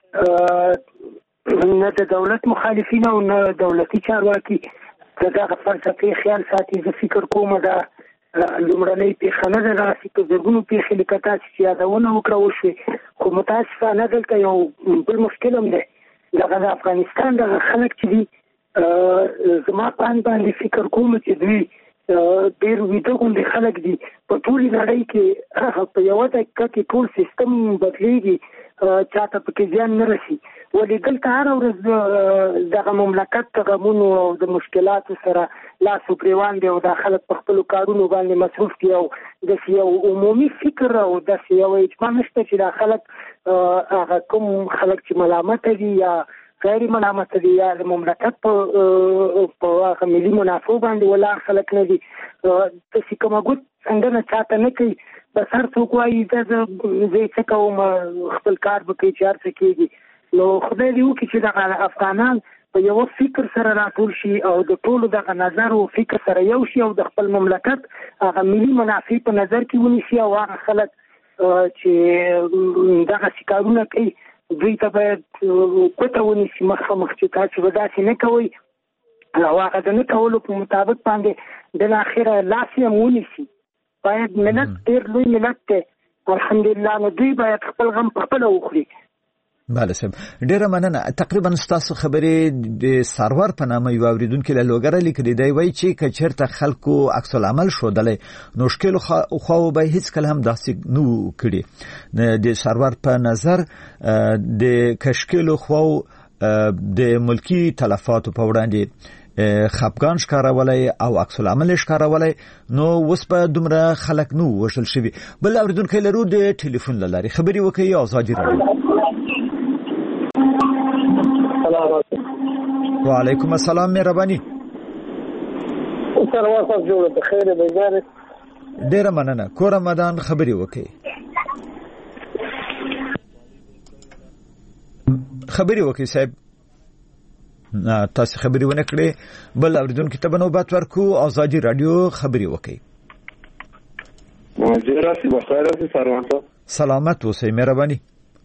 نه د دولت مخالفین او نه دولتي چارواکي دغه فلسفي خیال ساتي. زه فکر کوم دا لومړنۍ پیښه نه ده، داسې په زرګونو پیښې لکه تاسې چې یادونه وکړه وشوې، خو متاسفانه دلته یو بل مشکل هم دی. دغه د افغانستان دغه خلک چې دي زما په اند باندې فکر کوم چې دوی ډېر ویده غوندې خلک دي. په ټولې نړۍ کې په یوه دقیقه کې ټول سیستم بدلېږي، چاته پکې زیان نه رسي. ولې دلته هره ورځ دغه مملکت د غمونو او د مشکلاتو سره لاس و ګرېوان دی او دا خلک په خپلو کارونو باندې مصروف دي او داسې یو عمومي فکر او داسې یو اجماع نشته چې دا خلک هغه کوم خلک چې ملامته دي یا غیر ملامته دي یا د مملکت په هغه ملي منافعو باندې ولاړ خلک نه دي. داسې کومه ګوت څنګه چاته نه کوي، بس هر څوک وایي زه څه کوم خپل کار به کوي چې هر څه کېږي. نو خدای دې وکړي چې دغه افغانان په یو فکر سره راټول شي او د ټولو دغه نظر او فکر سره یو شي او د خپل مملکت هغه ملي منافع په نظر کې ونیسي او هغه خلک چې دغه کارونه کوي دوی ته باید کوته ونیسي مخامخ چې تاسو به داسې نه کوئ او هغه د نه کولو په مطابق باندې بالاخره لاس یې ونیسي. باید ملت ډېر لوی ملت دی الحمدلله، نو دوی باید خپل غم په خپله وخوري. بله صاحب ډیره مننه. تقریبا تاسو خبرې د سرور په نامه یو اوریدونکو له لوګره لیکلي دی وایي چې کچرته خلکو عکس العمل شودلې نو شکل خو به هیڅ کله هم داسې نو کړي. د سرور په نظر د کشکل خو د ملکی تلفاتو په وړاندې خپګان ښکارولای او عکس العمل ښکارولای نو اوس په دومره خلک نو وشل شوی. بل اوریدونکو لرو د ټلیفون لاري خبري وکي آزادي راډیو. وعلیکم السلام مهرباني. سلام تاسو جوړ په خیر به ځاره. ډیر مننه. کور رمضان خبري وکي. خبري وکي صاحب. تاسو خبري ونه کړې. بل اوریدونکو ته نوبت ورکو آزادي رادیو خبري وکي. جراسی بخیر اوسئ سروانته. سلامت اوسئ مهرباني.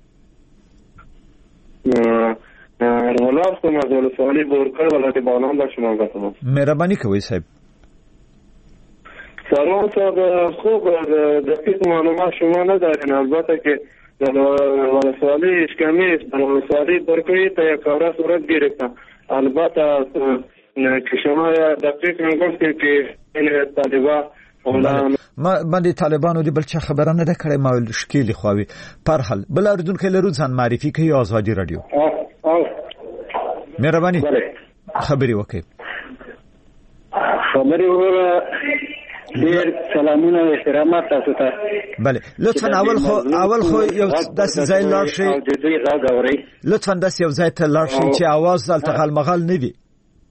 ولاب کوم از ولسوالی بورکر ولایت بغلان با شما گفتم. مهربانی کوي صاحب. سروانته خوب دقیق معلومات شما ندارین البته که در ولسوالی اشکمی است. در ولسوالی بورکری تا یک کار صورت گرفتن. البته که شما دقیق میگفتین که این طالبان ما د طالبانو دی بل څه خبره نه ده کړې ما شکیل خووي پر حال بل اردوونکو لرو ځان معرفي کوي آزادي رادیو. مهرباني خبري وکي. خبري وکړه. ډیر سلامونه او احترامات تاسو ته. بله لطفا اول خو یو داسې ځای لاړ شئ. لطفا داسې یو ځای ته لاړ شئ چې आवाज دلته غلمغل نه وي.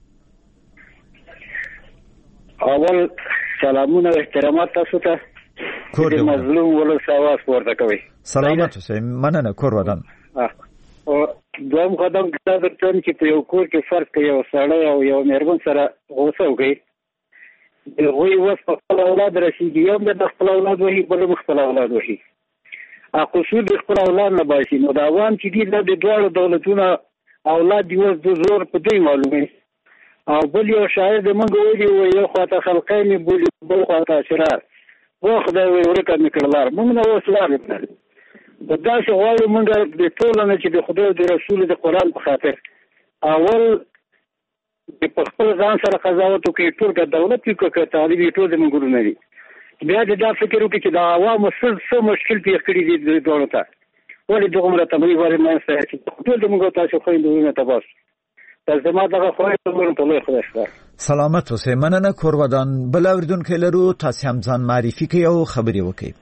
اول سلامونه او احترامات تاسو ته. کور دې مظلوم ولس आवाज ورته کوي. سلامات اوسئ مننه کور ودان. دوم قدم دا درته چې په یو کور کې فرض کوي یو سړی او یو مېرمن سره غوسه وکړي. هغوی اوس په خپل اولاد رسېږي. یو د خپل اولاد وهي بل خپل اولاد وهي. قصور د خپل اولاد نه باسي. نو د عوام چې دي د دواړو دولتونو اولاد دی اوس د زور په دوی معلومه. او بل یو شاعر د مونږ ویلي یو خواته خلقین بولي بل خواته اشرار. و خدای ورکه میکړلار مونږ نه اوس لار نه. د داسې غواړو مونږ د ټول نه چې د خدای او د رسول د قرآن په خاطر اول په خپل ځان سره قضاوت وکړي. ټول د دولت یو که طالب ټول د مونږ نه دي. بیا دا فکر وکړي چې د عوامو څه مشکل پیښ کړي دي د دولت ته. ولې دغه مرتبه ولې نه سره چې ټول د مونږ تاسو خو اندونه تباس. زما دغه خو په لوی خدای شکر. سلامت اوسئ مننه کور ودان. بل اوریدونکو لرو تاسو هم ځان معرفي کوي او خبري وکړي.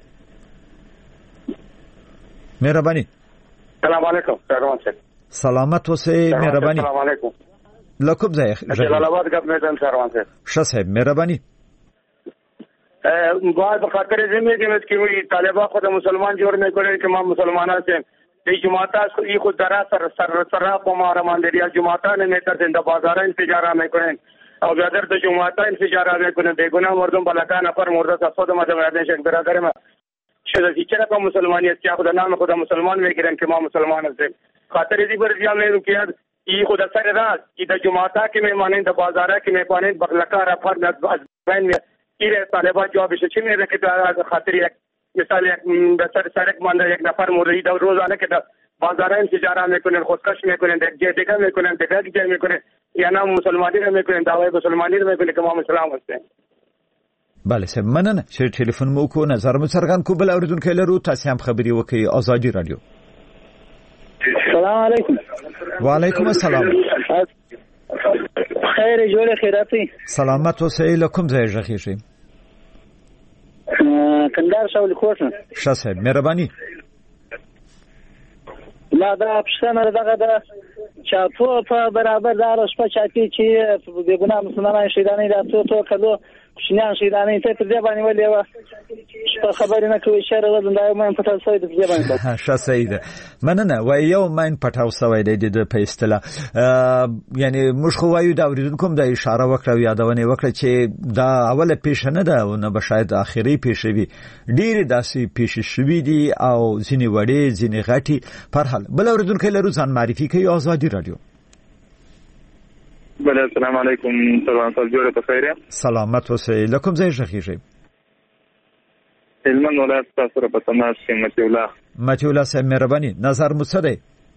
مهرباني. السلام علیکم سروان صاحب. سلامت اوسئ مهرباني. السلام علیکم. لکم ځای جلال آباد گپ میزن سروان صاحب. ښه صاحب مهرباني. باید به خاطر زمینه که وی طالبان خود مسلمان جوړ نه کړي که ما مسلمانان سم ای جماعت ای خود درا سر په ما رماندري جماعتان نه تر زنده بازار انفجار میکنن او بیادر د جماعت انفجار میکنن بیگناه مردم بلکه نفر مرده صد مدد شک برادر ما شده چې په مسلمانیت کې خود نام خود مسلمان میگیرن که ما مسلمان هستیم. خاطر دې پر ځای مې وکړ ای خود سره راز چې د جماعت کې مې مانند بازار کې مې پانند بغلکه را پر بین ایره طالبان جواب شي چې مې راکړه خاطر یک مثال یک سرک مانده یک نفر مورد در روزانه که در بازار انفجار میکنن خودکش میکنن دیگه میکنن دیگه میکنن یا نام مسلمانی رو میکنن دعوای مسلمانی رو میکنن که ما مسلمان هستیم. بله صاحب مننه چې ټلیفون مو کو نظر مو څرګند کو. بل اوریدونکو لرو تاسو هم خبري وکړئ آزادي رادیو. سلام علیکم. وعلیکم السلام. خیر جوړ خیراتی. سلامت اوسئ لکم ځای ژغیږئ. کندهار شاول کوټه. ښه صاحب مهرباني. ما دا پښتنه دغه د چاپو په برابر دار شپه چاپی چې د ګناه مسلمانان شهیدانې د تو کلو کوچنیان شهیدانې ته په ځای باندې ولې و شپه خبرې نه کوي شر وزن دا مې پټاو سوی د ځای باندې. ښه سید مننه وای یو مې پټاو سوی د په اصطلاح یعنی موږ خو وایو دا اوریدونکو د اشاره وکړه یادونه وکړه چې دا اوله پیښه نه ده او نه به شاید اخیری پیښه وي. ډېرې داسې پیښې شوي دي او ځینې وړې ځینې غټې. پر حال بل اوریدونکو لرو ځان معرفي کوي آزادي رادیو. بله السلام علیکم سلام صاحب جوړه په خیر. سلامت اوسئ لکم ځای ژغیږئ. هلمند ولایت تاسو را پسند شي متي الله صاحب مهرباني نظر مو څه دی؟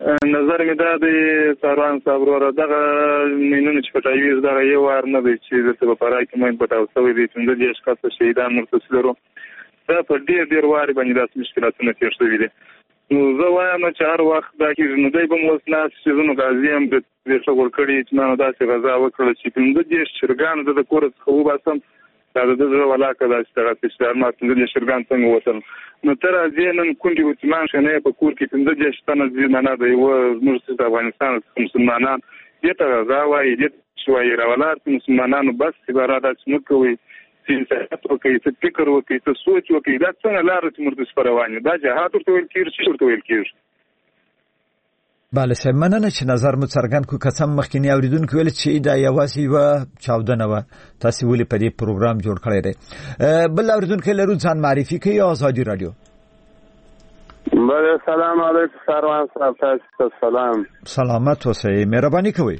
نظر مې دا دی ساروان صاحب وروره دغه مینونه چې پټاوي دغه یو وار نه دی چې دلته په فراه کې مین پټاو شوی دی 15 کسه شهیدان مرتسل لرو دا په ډېر وارې باندې داسې مشکلاتونه تېر شوي دي نو زه وایم چې هر وخت دا کېږي نو دی به م اوس ناست چې زه نو غازي یم دې شغل کړي چې ما داسې غذا وکړله چې 15 چرګان زه د کوره څخه وباسم دا د زړه ولاکه دا چې دغه چې ما 15 چرګان څنګه وتل نو تر ازې نن کونډې وتمان شنه په کور کې 15 تنه ځمانه دی و زموږ د افغانستان مسلمانان دې ته غذا وایي دې شوي راولار مسلمانانو بس عبارت څه کوي سیاست وکړي څه فکر وکړي څه سوچ وکړي دا څنګه لار چې مرتس پروانه دا جهاد ورته ویل کېږي چې ورته ویل کېږي بله صاحب مننه چې نظر مو څرګند کو قسم مخکینی اوریدونکو ویل چې دا یوازې و چاودنه و تاسو ولې په دې پروګرام جوړ کړی دی بل اوریدونکو لرو ځان معرفي کوي آزادي رادیو بله سلام علیکم سروان صاحب تاسو سلام سلامت اوسئ مهرباني کوئ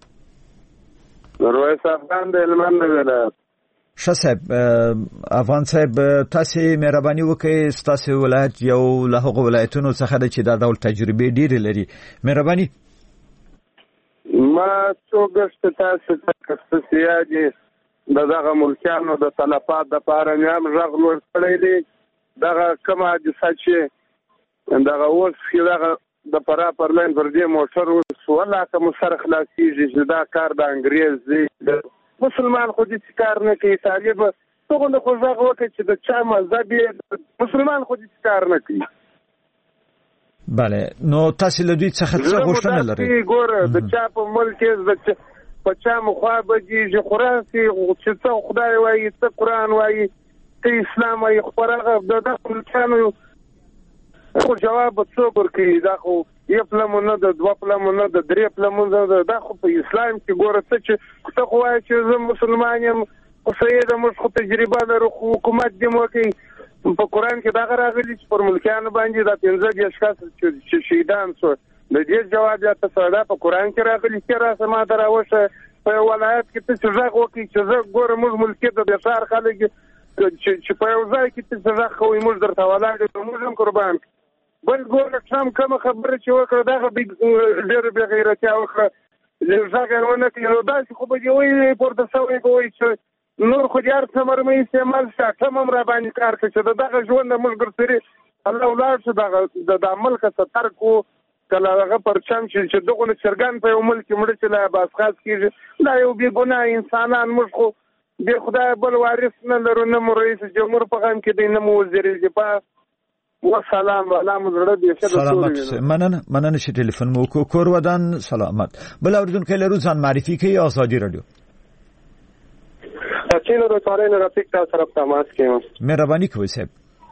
رویس افغان د هلمند ولایت ښه صاحب افغان صاحب تاسو مهرباني وکړئ ستاسو ولایت یو له هغو ولایتونو څخه ده چې دا ډول تجربې ډېرې لري مهرباني ما څو ګشت تاسو ته سیادي دغه ملکانو د تلفات د پاره نیم غږ لوړ کړی دی دغه کومه حادثه چې دغه اوس چې دغه د فرا پر لاین پر دې موټر ولا کوم سره خلاصيږي چې دا کار د انګريز دی مسلمان خو دې کار نه کوي طالب څنګه د خوځغه وکړي چې د چا مذهب مسلمان خو دې کار نه کوي بله نو تاسو له دوی څخه څه غوښتنه لرئ ګوره د چا په ملک د په چا مخه بږي قرآن چې څه خدای وایي څه قرآن وایي ته اسلام وایي خبره د ملکانو خو جواب څوک ورکوي دا خو یو پلمونه د دوه پلمونه د درې پلمونه دا خو په اسلام کې ګوره څه چې ته خو وایي چې زه مسلمان یم خو سید موږ خو تجربه لرو حکومت دې مو کوي په قرآن کې دغه راغلي چې پر ملکیانو باندې دا 15 کس چې شهیدان شو د دې جواب یا تصادف په قرآن کې راغلي چې راسه ما دراوشه په ولایت کې څه ځای وکړي چې زه ګوره موږ ملکیت د بشار خلک چې په یو ځای کې څه ځای خو موږ درته ولاړ موږ هم قربان بل ګوره ټرام کوم خبره چې وکړه دغه ډېر بې غیرتي وکړه ځکه ونه کړي نو داسې خو به دې وایي پورته سوی به وایي چې نور خو دې هر څه مرمۍ استعمال شي ټم هم را باندې کار کوي چې دغه ژوند موږ ګرځري الله ولاړ شو دغه د عمل که ستر کو کله هغه پرچم چې دغه چرګان په یو ملک مړ چې لا باس خاص کیږي دا یو بې ګناه انسانان موږ خو د خدای بل وارث نه لرو نه مو رئیس جمهور په غم کې دی نه مو وزیر دفاع والسلام علام زړه دې سلامت مننه چې ټلیفون مو کو کور ودان سلامت بل اوریدونکو لرو ځان معرفي کوي آزادي رادیو چینو رو چارین رفیق تا طرف تماس کیم مهرباني کوئ صاحب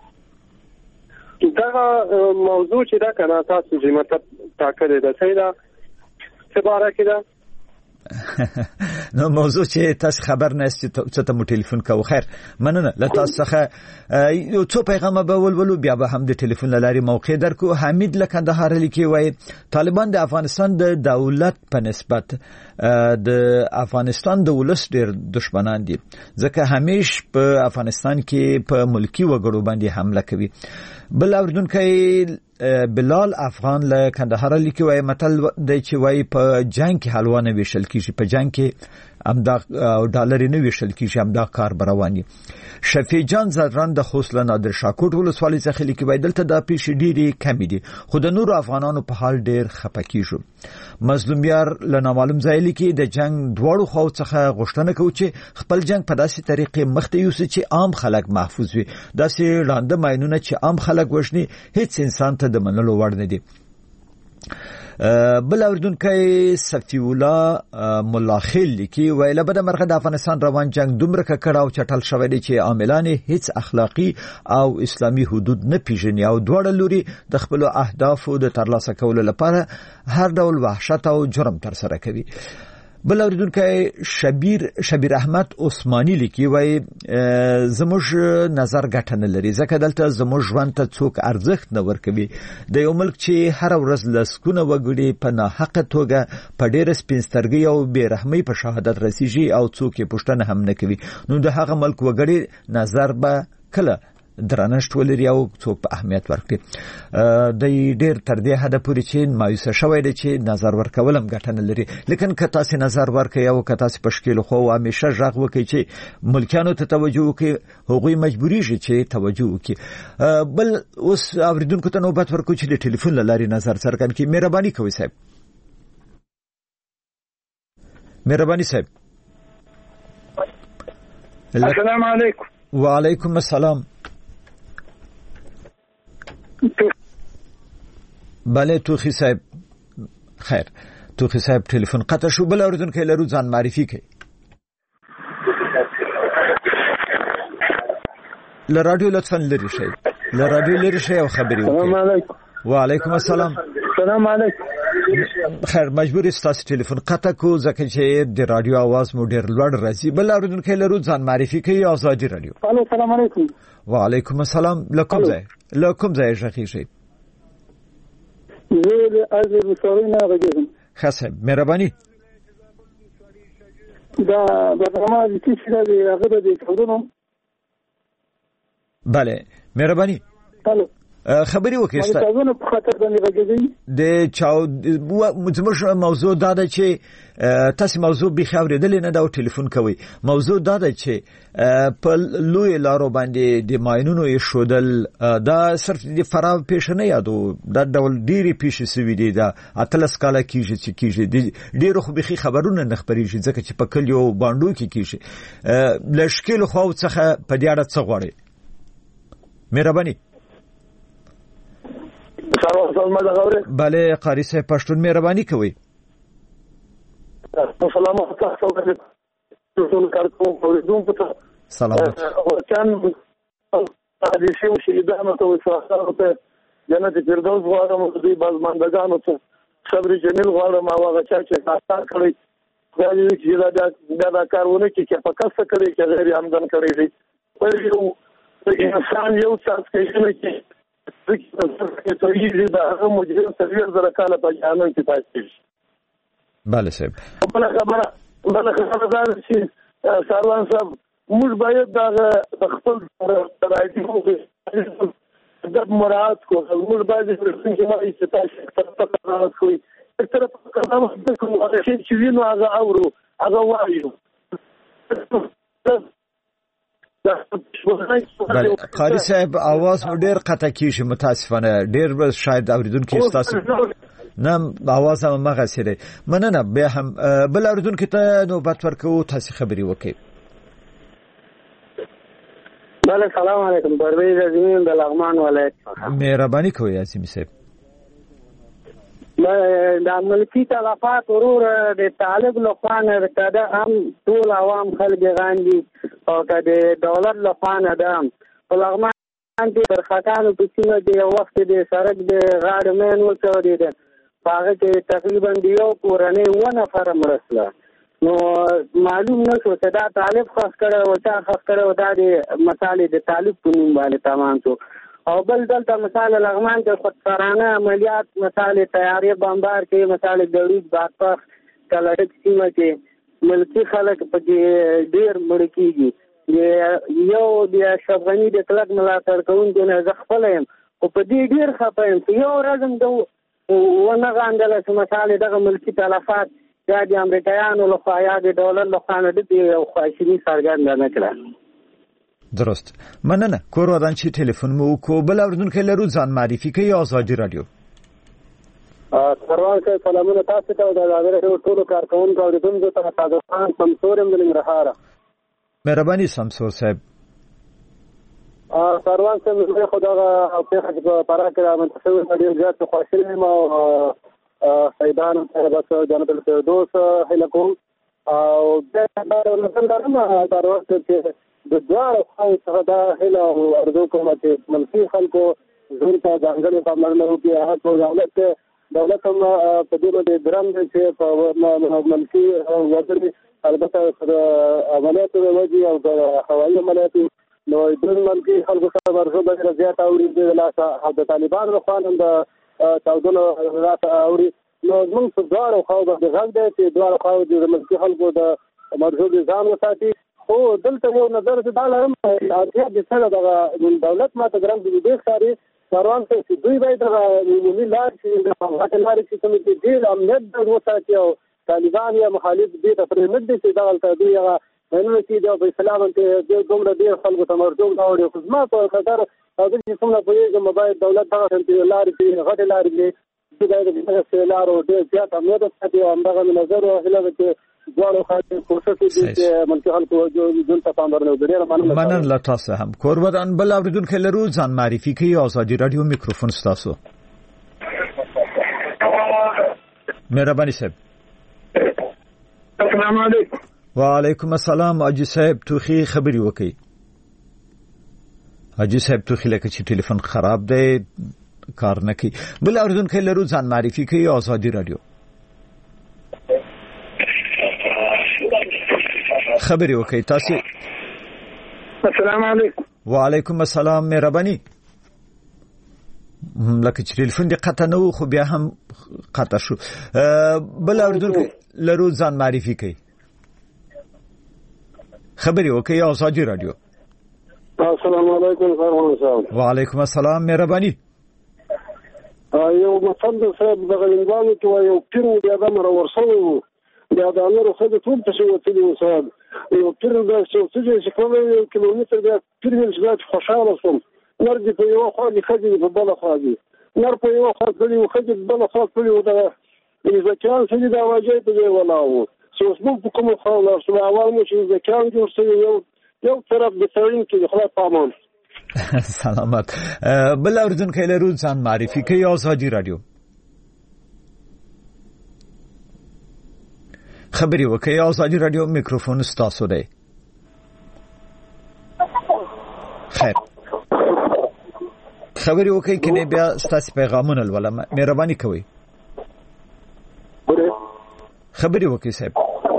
دا موضوع چې دا کنه تاسو چې مطلب تاکره ده صحیح ده څه باره کې ده نو موضوع چې تاسو خبر نه است چې ته مو ټلیفون کوو خیر مننه له تاسو څخه یو څو پیغام به ولولو بیا به هم د ټلیفون لاري موقع درکو حمید لکندهار لیکي وای طالبان د افغانستان د دولت په نسبت د افغانستان د ولس ډیر دشمنان دي ځکه همیش په افغانستان کې په ملکی وګړو باندې حمله کوي بل اوردونکو بلال افغان له کندهار لیکي وای متل د چې وای په جنگ کې حلوا نه ویشل کیږي په جنگ کې امدا ډالر نه ویشل کیږي امدا کار برواني شفیع جان زران د خوسله نادر شاکوټ ولسوالۍ څخه لیکي وای دلته د پیښې ډېری کمی دي خو د نور افغانانو په حال ډېر خپه کیږي مظلوم یار له نامعلوم ځای لیکي د جنگ دواړو خو څخه غوښتنه کوي چې خپل جنگ په داسې طریقې مخته یوسي چې عام خلک محفوظ وي داسې لاندې ماینونه چې عام خلک وښني هیڅ انسان ته د منلو وړ نه دي بل اوردونکو صفی الله مولا خیل لیکي ویله بده مرغه د افغانستان روان جنگ دومره کړه او چټل شوی دی چې عاملان هیڅ اخلاقی او اسلامی حدود نه پیژني او دوړ لوري د خپل اهدافو د ترلاسه کولو لپاره هر ډول وحشت او جرم تر سره کوي بل اوریدونکو شبیر احمد عثماني لیکي وای زموږ نظر ګټنه لري ځکه دلته زموږ ژوند ته څوک ارزښت نه ورکوي د یو ملک چې هر ورځ لسکونه وګړي په ناحقه توګه په ډېر سپینسترګي او بیرحمۍ په شهادت رسیږي او څوک یې پوښتنه هم نه کوي نو د هغه ملک وګړي نظر به کله درنښت ولري او څوک په اهمیت ورکړي. د ډیر تر دې حد پورې چې مایوس شوی دی چې نظر ورکولم ګټه نه لري، لیکن که تاسو نظر ورکړئ او که تاسو په شکل خو همیشه ژغ وکړئ چې ملکیانو ته توجه وکړي، هغوی مجبوریږي چې توجه وکړي. بل اوس اوریدونکو ته نوبت ورکړو چې د ټلیفون له لارې نظر څرګند کړي. مهرباني کوئ صاحب. مهرباني صاحب. السلام علیکم. وعلیکم السلام. بله توخی صاحب. خیر توخی صاحب ټلیفون قطع شو. بل اوریدونکو لرو ځان معرفي کړئ. له رادیو لطفا لري شئ. له رادیو لري شئ او خبري وکړئ. السلام علیکم. وعلیکم السلام. السلام علیکم. خیر مجبور استاسو ټلیفون قطع کو ځکه چې د رادیو आवाज مو ډیر لوړ راځي. بل اوریدونکو لرو ځان معرفي کوي. آزادي رادیو. الو السلام علیکم. وعلیکم السلام. لکم ځای ژغی شئ. زه از وسورینا غږیږم. خاصه مهرباني. دا برنامه د څه دی هغه د څورونو. بله مهرباني. الو خبري وکړئ. تاسو په خاطر باندې راګځئ د چاو زموږ موضوع دا ده چې تاسو موضوع به خبرېدل نه دا ټلیفون کوي. موضوع دا ده چې په لوی لارو باندې د ماینونو ایښودل دا صرف د فرا پیښ نه یادو، دا ډول ډيري پیښې سوي دي. دا اتلس کاله کیږي ډیرو خو به خبرونه نه خبريږي ځکه چې په کلیو باندې کیږي. لشکل خو څخه په دې اړه څه غواړي؟ مهرباني. بله قاری صاحب پښتون مهرباني کوي. سلامات تاسو ته ټول کارکون اوریدونکو ته سلامات. وطن د شیو شهیدانو ته وساتو ته جنت فردوس غواړم. دوی بازماندگانو ته صبر جمیل غواړم. هغه چې کار کړی دا کارونه چې په کسه کړی چې غیر آمدن کړی دی. یو انسان یو څه کوي چې بله صاحب. بله خبره دا ده چې سروان صاحب موږ باید د خپل رایټینګ د مراعات کو. موږ باید د رسنۍ چې تاسو مراعات کوئ. تر په کومه چې وینو هغه اورو هغه وایو. بله قاری صاحب आवाज مو ډیر قطع کیږي متاسفانه. ډیر به شاید اوریدونکو استاسو نه आवाज هم مغه سره مننه. به هم بل اوریدونکو ته نوبت ورکو تاسو خبري وکړئ. بله سلام علیکم. پرویز عظیم د لغمان ولایت. مهرباني کوئ عظیم صاحب. د ملکی تلفات ورور د طالب لخوانه د هم ټول عوام خلک غاندي او د دولت لخوانه د لغمان کې پر خطانو په سیمه د وخت د سړک د غاړې مین وڅوري ده. هغه کې تقریبا یو کورنۍ و نفر مرسله. نو معلوم نه شو چې دا طالب خاص کړه او چا خاص کړه او دا د مسالې د طالب په نوم باندې تمام شو. او بل دلته مثال لغمان کې خودسرانه عملیات مثال تیاری بمبار کې مثال دړوب باغ کلړک سیمه کې ملکی خلک په ډیر مړ کیږي. یو د افغاني د کلک ملاتړ کوونکو نه ځخپلم او په دې ډیر خپایم چې یو رقم د ونه غاندل چې مثال دغه ملکی تلفات یا د امریکایانو لخوا یا د ډالر لخوا نه دي او خواشینی څرګنده نه کړه. درست مننه. کور ودان چې ټلیفون مو کو. بل اوریدونکو لرو ځان معرفي کوي. آزادي رادیو. سروان صاحب سلامونه تاسو ته د رادیو ټولو کارکونکو اوریدونکو ته تاسو سمسور من ننګرهار. مهرباني سمسور صاحب. سروان صاحب زه خدای په خاطر پاره کړم چې ډیر زیات خوشاله ما سیدان بس جنت الفردوس هلکم او د نړۍ سروان صاحب د دوه خو څخه دا هله او ارزو کوم چې ملکی خلکو زور ته ځانګړي پاملرنه وکړي. هغه ټول دولت هم په دې باندې درم چې په ملکی وګړي البته د عملیاتو د وجې او د هوایي عملیاتو نو د ملکی خلکو سره ورزو ډېر زیات اوري د لاسه د طالبانو لخوا هم د چاودنو لاسه اوري. نو موږ په دواړو خواو باندې غږ دی چې دواړو خواو د ملکی خلکو د مرزو ځان وساتي خو دلته یو نظر دا لرم اړتیا د څه د دولت ماته ګرام دي ډېر ساري کاروان چې دوی باید د عمومي لار چې د هغه لارې چې کوم چې ډېر امنیت د وساتي او طالبان یا مخالف دي ته پرې نه دي چې دغه دوی هغه نن چې د اسلام ته دومره ډېر خلکو ته مرجو دا او خدمات او خطر او د څومره په یوه موبایل دولت هغه لارې چې غټ لارې دي د لارو ډېر زیات امنیت ساتي او همدغه نظر او هله چې دوه خاطر کوشش دي چې منځ خلکو دلته پاملرنه وکړي. مننه تاسو هم کورودان بل اوریدونکو لرو ځان معرفي کوي ازادي رادیو میکروفون تاسو. مهرباني صاحب. السلام علیکم. وعلیکم السلام. اجي صاحب توخي خبري وکي. اجي صاحب توخي لکه چې ټلیفون خراب دی کار نه کوي. بل اوریدونکو لرو ځان معرفي کوي ازادي رادیو. خبري وکي تاسو. السلام علیکم. وعلیکم السلام. مهرباني لکه چې ټلیفون دې قطع نه خو بیا هم قطع شو. بل اوریدونکو لرو ځان معرفي کوي. خبري وکي ازادي رادیو. السلام علیکم فرمان صاحب. وعلیکم السلام. مهرباني. یو مصند صاحب د غلنګانو ته یو پیرو بیا د مر ورسوي بیا د امر خو د ټول څه وتلی صاحب یو پیرو د څه کومه کیلومتر بیا پیرو څخه خوشاله شوم ورته په یو خو د خځې په بل خو دي نر په یو خو د یو خځې په بل خو کړي دا ځکه چې دا واجب دی ولاو سوسبو په کوم خو لا سو اول مو چې ځکه جوړ شوی یو طرف د ترين کې خلاص پامان سلامت. بل اوریدونکو لرو ځان معرفي کوي ازادي رادیو. خبري وکي ازادي رادیو میکروفون تاسو دی. خیر خبري وکي کنه بیا ستاسو پیغامونه ولله مهرباني کوئ. خبري وکي صاحب.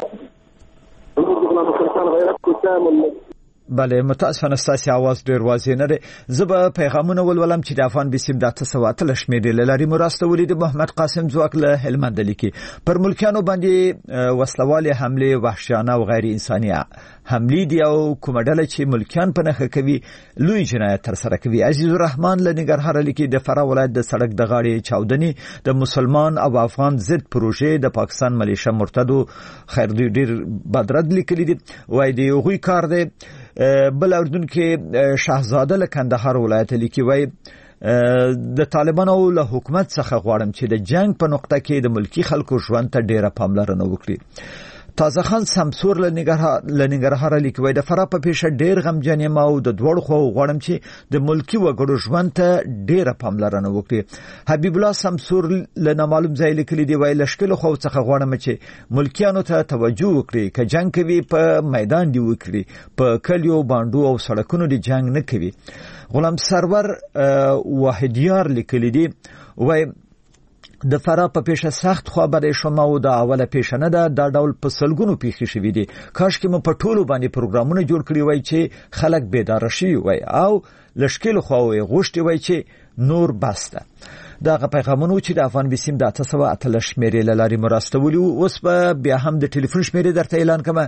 بله متاسفانه ستاسو आवाज ډیر واضح نه دی. زه پیغامونه ولولم چې د افغان بسیم د 300 شمیرې لري مرستولې د محمد قاسم ځواک له هلمند لیکي پر ملکیانو باندې وسلواله حمله وحشیانه او غیر انساني حمله دی او کومه ډله چې ملکیان په نخښه کوي لوی جنایت تر سره کوي. عزیز الرحمن له ننګرهار لیکي د فراه ولایت د سړک د غاړې چاودنی د مسلمان او افغان ضد پروژې د پاکستان ملیشه مرتدو خیر ډیر بدرد لیکلي دي وای دی غوي کار دی. بل اردوونکو شاهزاده له کندهار ولایت لیکي وای د طالبانو له حکومت څخه غواړم چې د جنگ په نقطه کې د ملکی خلکو ژوند ته ډیره پاملرنه وکړي. تازه خان سمسور له ننګرهار لیکي وای د فراه په پیښه ډیر غمجن یم او د دوړ خو غواړم چې د ملکی وګړو ژوند ته ډیره پاملرنه وکړي. حبیب الله سمسور له نامعلوم ځای لیکلي دی وای لشکل خو څخه غواړم چې ملکیانو ته توجه وکړي که جنگ کوي په میدان دی وکړي په کلیو باندې او سړکونو دی جنگ نه کوي. غلام سرور واحدیار لیکلي دی وای د فراه په پیښه سخت خبرې شوم او د اوله پیښه نه ده د ډول په سلګونو پیښې شوې دي. کاش کې مو په ټولو باندې پروګرامونه جوړ کړی وای چې خلک بیدار شي وای او لشکل خو غوښتي وای چې نور بسته. دغه پیغامونه چې د افغان بسیم د 300 شمیرې لاري مرستولي اوس په بیا هم د ټلیفون شمیرې درته اعلان کوم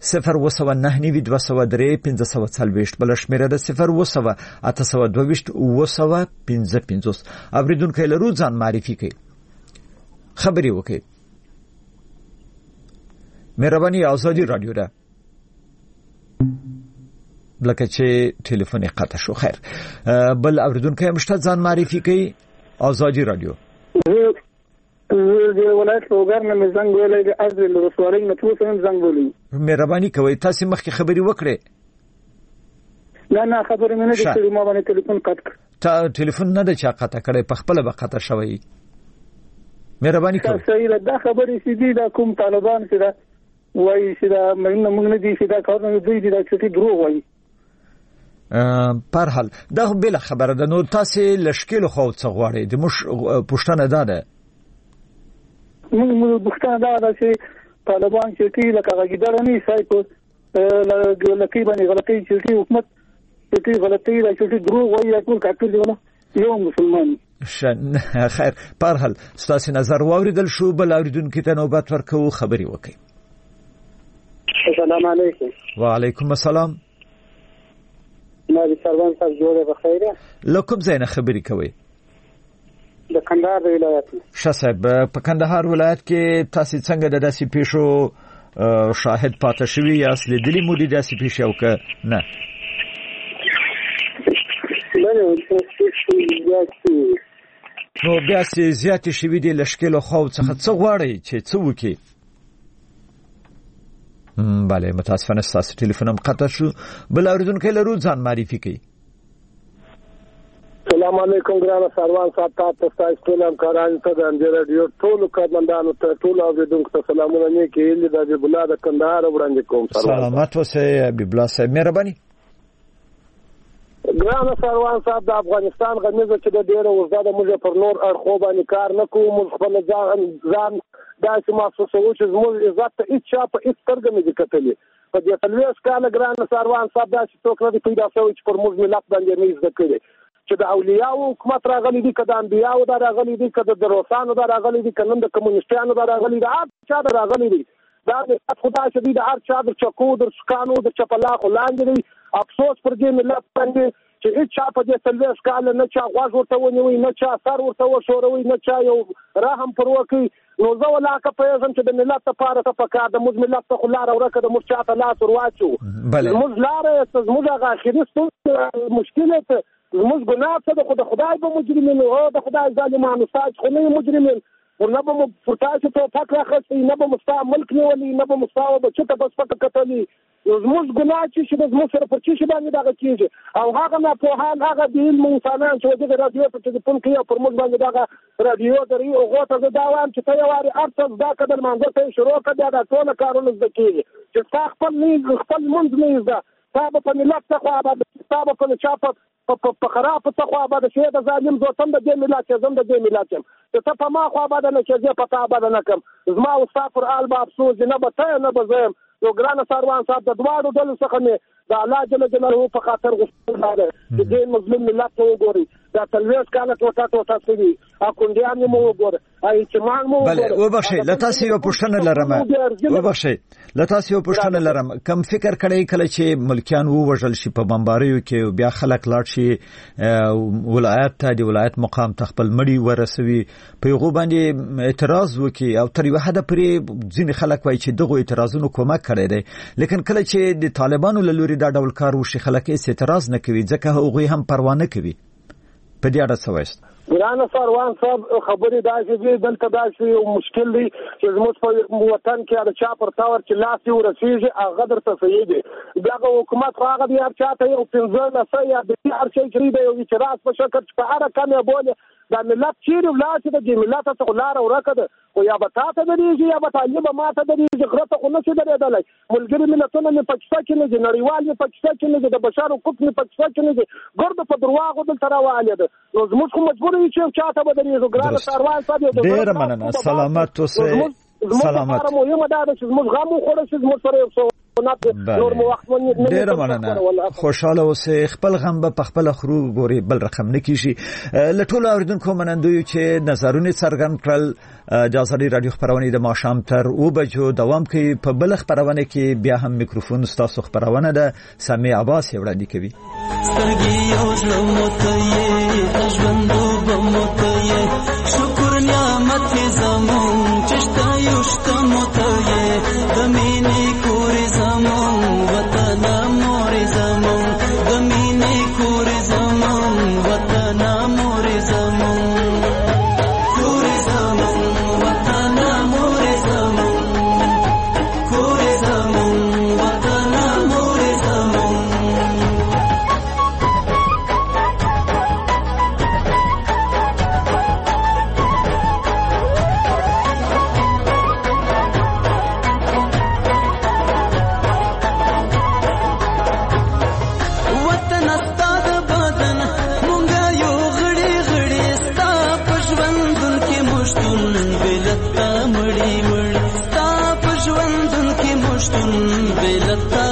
01992031540 بل شمیرې د 01822 اوریدونکو لرو ځان معرفي کوي. خبري وکي. مهرباني ازادي رادیو ده. لکه چې ټلیفون قطع شو. خیر بل اوریدونکو مشته ځان معرفي کوي ازادي رادیو. د ولایت لوګر نه زنګ ویلې د ازل رسوالۍ نه تاسو هم زنګ ویلې. مهرباني کوي تاسو مخکې خبري وکړئ. نه خبرې مې نه کړې ما باندې ټلیفون قطع کړ. تا ټلیفون نه د چا قطع کړي په خپل به قطع شوی. مهرباني کوي. صحیح ده خبرې چې دي د کوم طالبان سره وایي چې دا موږ نه دي چې دا کارونه دوی دي چې دروغ وایي. پر حال دا بل خبره ده. نو تاسو لشکل خو څه غواړئ د مش پښتنه ده موږ پښتنه ده چې طالبان چې ټی لکه غږیدل نه سای په لکه باندې غلطي چې حکومت چې غلطي را چې دروغ وایي ټول کاټل دی یو مسلمان. خیر پر حال تاسو نظر واوریدل شو بل اوریدونکو ته نوبت ورکو خبري وکړي. السلام علیکم. وعلیکم السلام. ما د سروان صاحب جوړه بخیره. لکم زین خبرې کوي. د کندهار ولایت. ښه صاحب، په کندهار ولایت کې تاسو څنګه د داسې پیښو شاهد پاتې شوي یاست؟ لیدلي مو دي داسې پیښې او که نه؟ نو بیا چې زیاتې شوي دي له ښکېلو خواو څخه څه غواړئ چې څه وکړي؟ بله، متاسفانه ستاسو ټلیفون هم قطع شو. بل اورېدونکی لرو، ځان معرفي کوي. السلام علیکم ګرانه سروان صاحب، تاسو ستاسو ټول همکارانو ته د انجیر رادیو ټولو کارمندانو ته ټولو اوریدونکو ته سلامونه نیکې هیلې د حبیب الله د کندهار وړاندې کوم. سلامت اوسئ حبیب الله صاحب، مهرباني. ګرانه سروان صاحب، د افغانستان غمیزه چې د ډېره اوږده ده، موږ پر نور اړخو باندې کار نه کوو. موږ خپل ځان داسې محسوسوو چې زموږ عزت ته هېڅ چا په هېڅ سترګه نه دي کتلي. په دې 40 کاله ګرانه سروان صاحب داسې څوک نه دی پیدا شوی چې پر موږ ملت باندې نه زده کړي، چې د اولیاءو حکومت راغلی دی، که د انبیاءو دا راغلی دی، که د روسانو دا راغلی دی، که نن د کمونیسټانو دا راغلی دی، هر چا دا راغلی دی. دا د خدا چې دی د هر چا د چکو د سکانو د چپلاخو لاندې دی. افسوس پر دې ملت باندې چې هیڅ چا په دې 40 کاله نه چا غوږ ورته ونیوي، نه چا سر ورته وښوروي، نه چا یو رحم پر وکړي. نو زه ولاکه پوهېږم چې د ملت لپاره څه پکار ده. موږ ملت ته خو لاره ورکه ده، موږ چا ته لاس ور واچو. زموږ لاره زموږ هغه اخري مشکل ته زموږ ګناه څه ده؟ خو د خدای به مجرمین او د خدای ظالمانو ساج خو نه مجرمین، نه به مو پر تاسو توپک راخستی، نه به مو ستا ملک نیولي، نه به مو ستا بچو ته بس پټه کتلي. زموږ ګناه چې زموږ سره پر چی باندې دغه کېږي. او هغه ناپوهان، هغه د علم انسانان چې دغه رادیو په ټلیفون کوي او پر موږ باندې دغه رادیو دري او غوته زه دا وایم چې ته یو وارې هر څه زده کړه، د لمانځه ته یې شروع کړه، بیا دا ټوله کارونه زده کېږي چې ستا خپل لمونځ نه یې زده، ستا به په ملت څه خوا به ستا به په چا په خراب څه خوا به د شی د ظالم زوتم د دې ملت چې زم د دې ملت یم، چې ته په ما خوا به نه چې زه په تا به نه کم. زما او ستا پر آل به افسوس نه به ته نه به زه یم. نو ګرانه سروان صاحب، د دواړو ډلو څخه مې د الله جل جلاله په خاطر غوښتل دا ده چې دې مظلوم ملت ته وګورئ. دا 40 کاله ټوټه شوي، اکونډیان مو وګوره، ایچمان مو وګوره. بله، وبخښئ، له تاسې یو پوښتنه لرم. وبخښئ، له تاسې یو پوښتنه لرم. کم فکر کړئ کله چې ملکیان ووژل شي په بمباریو کې، بیا خلک لاړ شي ولایت ته، د ولایت مقام ته خپل مړي ورسوي، په هغو باندې اعتراض وکړي، او تر یوه حده پورې ځینې خلک وایي چې دغو اعتراضونو کومک کړی دی. لیکن کله چې د طالبانو له لوري دا ډول کار وشي، خلک هېڅ اعتراض نه کوي، ځکه هغوی هم پروا نه کوي. په دې اړه څه وایست؟ ګرانه سروان صاحب، خبرې داسې دي، دلته داسې یو مشکل دی چې زموږ په وطن کې د چا پر تاور چې لاس یې ورسېږي هغه درته صحیح دی. دغه حکومت خو هغه دی هر چا ته یو 15 یا د هر شی کړي دی، یو اعتراض په شکل چې په هره کم یې بولې دا ملت چیرې ولاړ شي، د دې ملت څخه لاره ورکه ده. خو یا به تا ته درېږي یا به طالب ما ته درېږي، غره ته خو نشي درېدلی. ملګري ملتونه مې پکې کې نه دي، نړیوال مې پکې کې نه دي، د بشر حقوق مې پکې کې نه دي، ګردو په درواغو دلته راوالې ده. نو زموږ خو مجبور یو چې چا ته به درېږو. ګرانه سروان صاحب، ډېره مننه، سلامت اوسئ. سلامت. مهمه دا ده چې زموږ غم وخوړه شي، زموږ سره یو څه ډېره مننه، خوشحاله اوسئ. خپل غم به په خپله خورو، ګورئ بل رقم نه کېږي. له ټولو اورېدونکو منندویو چې نظرونه څرګند کړل. د ازادي راډیو خپرونې د ماښام تر 2 بجو دوام کوي. په بله خپرونه کې بیا هم میکروفون ستاسو خپرونه ده، سمیع عباس یې وړاندې کوي. شکر نعمت زمون چشتا یشتا متویه دمینی کوری زمون وطن موری زمون دمینی کوری زمون وطن موری زمون کوری زمون وطن موری زمون کوری زمون وطن موری زمون. مړی مړ ستا په ژوندون کې مشتون بلتا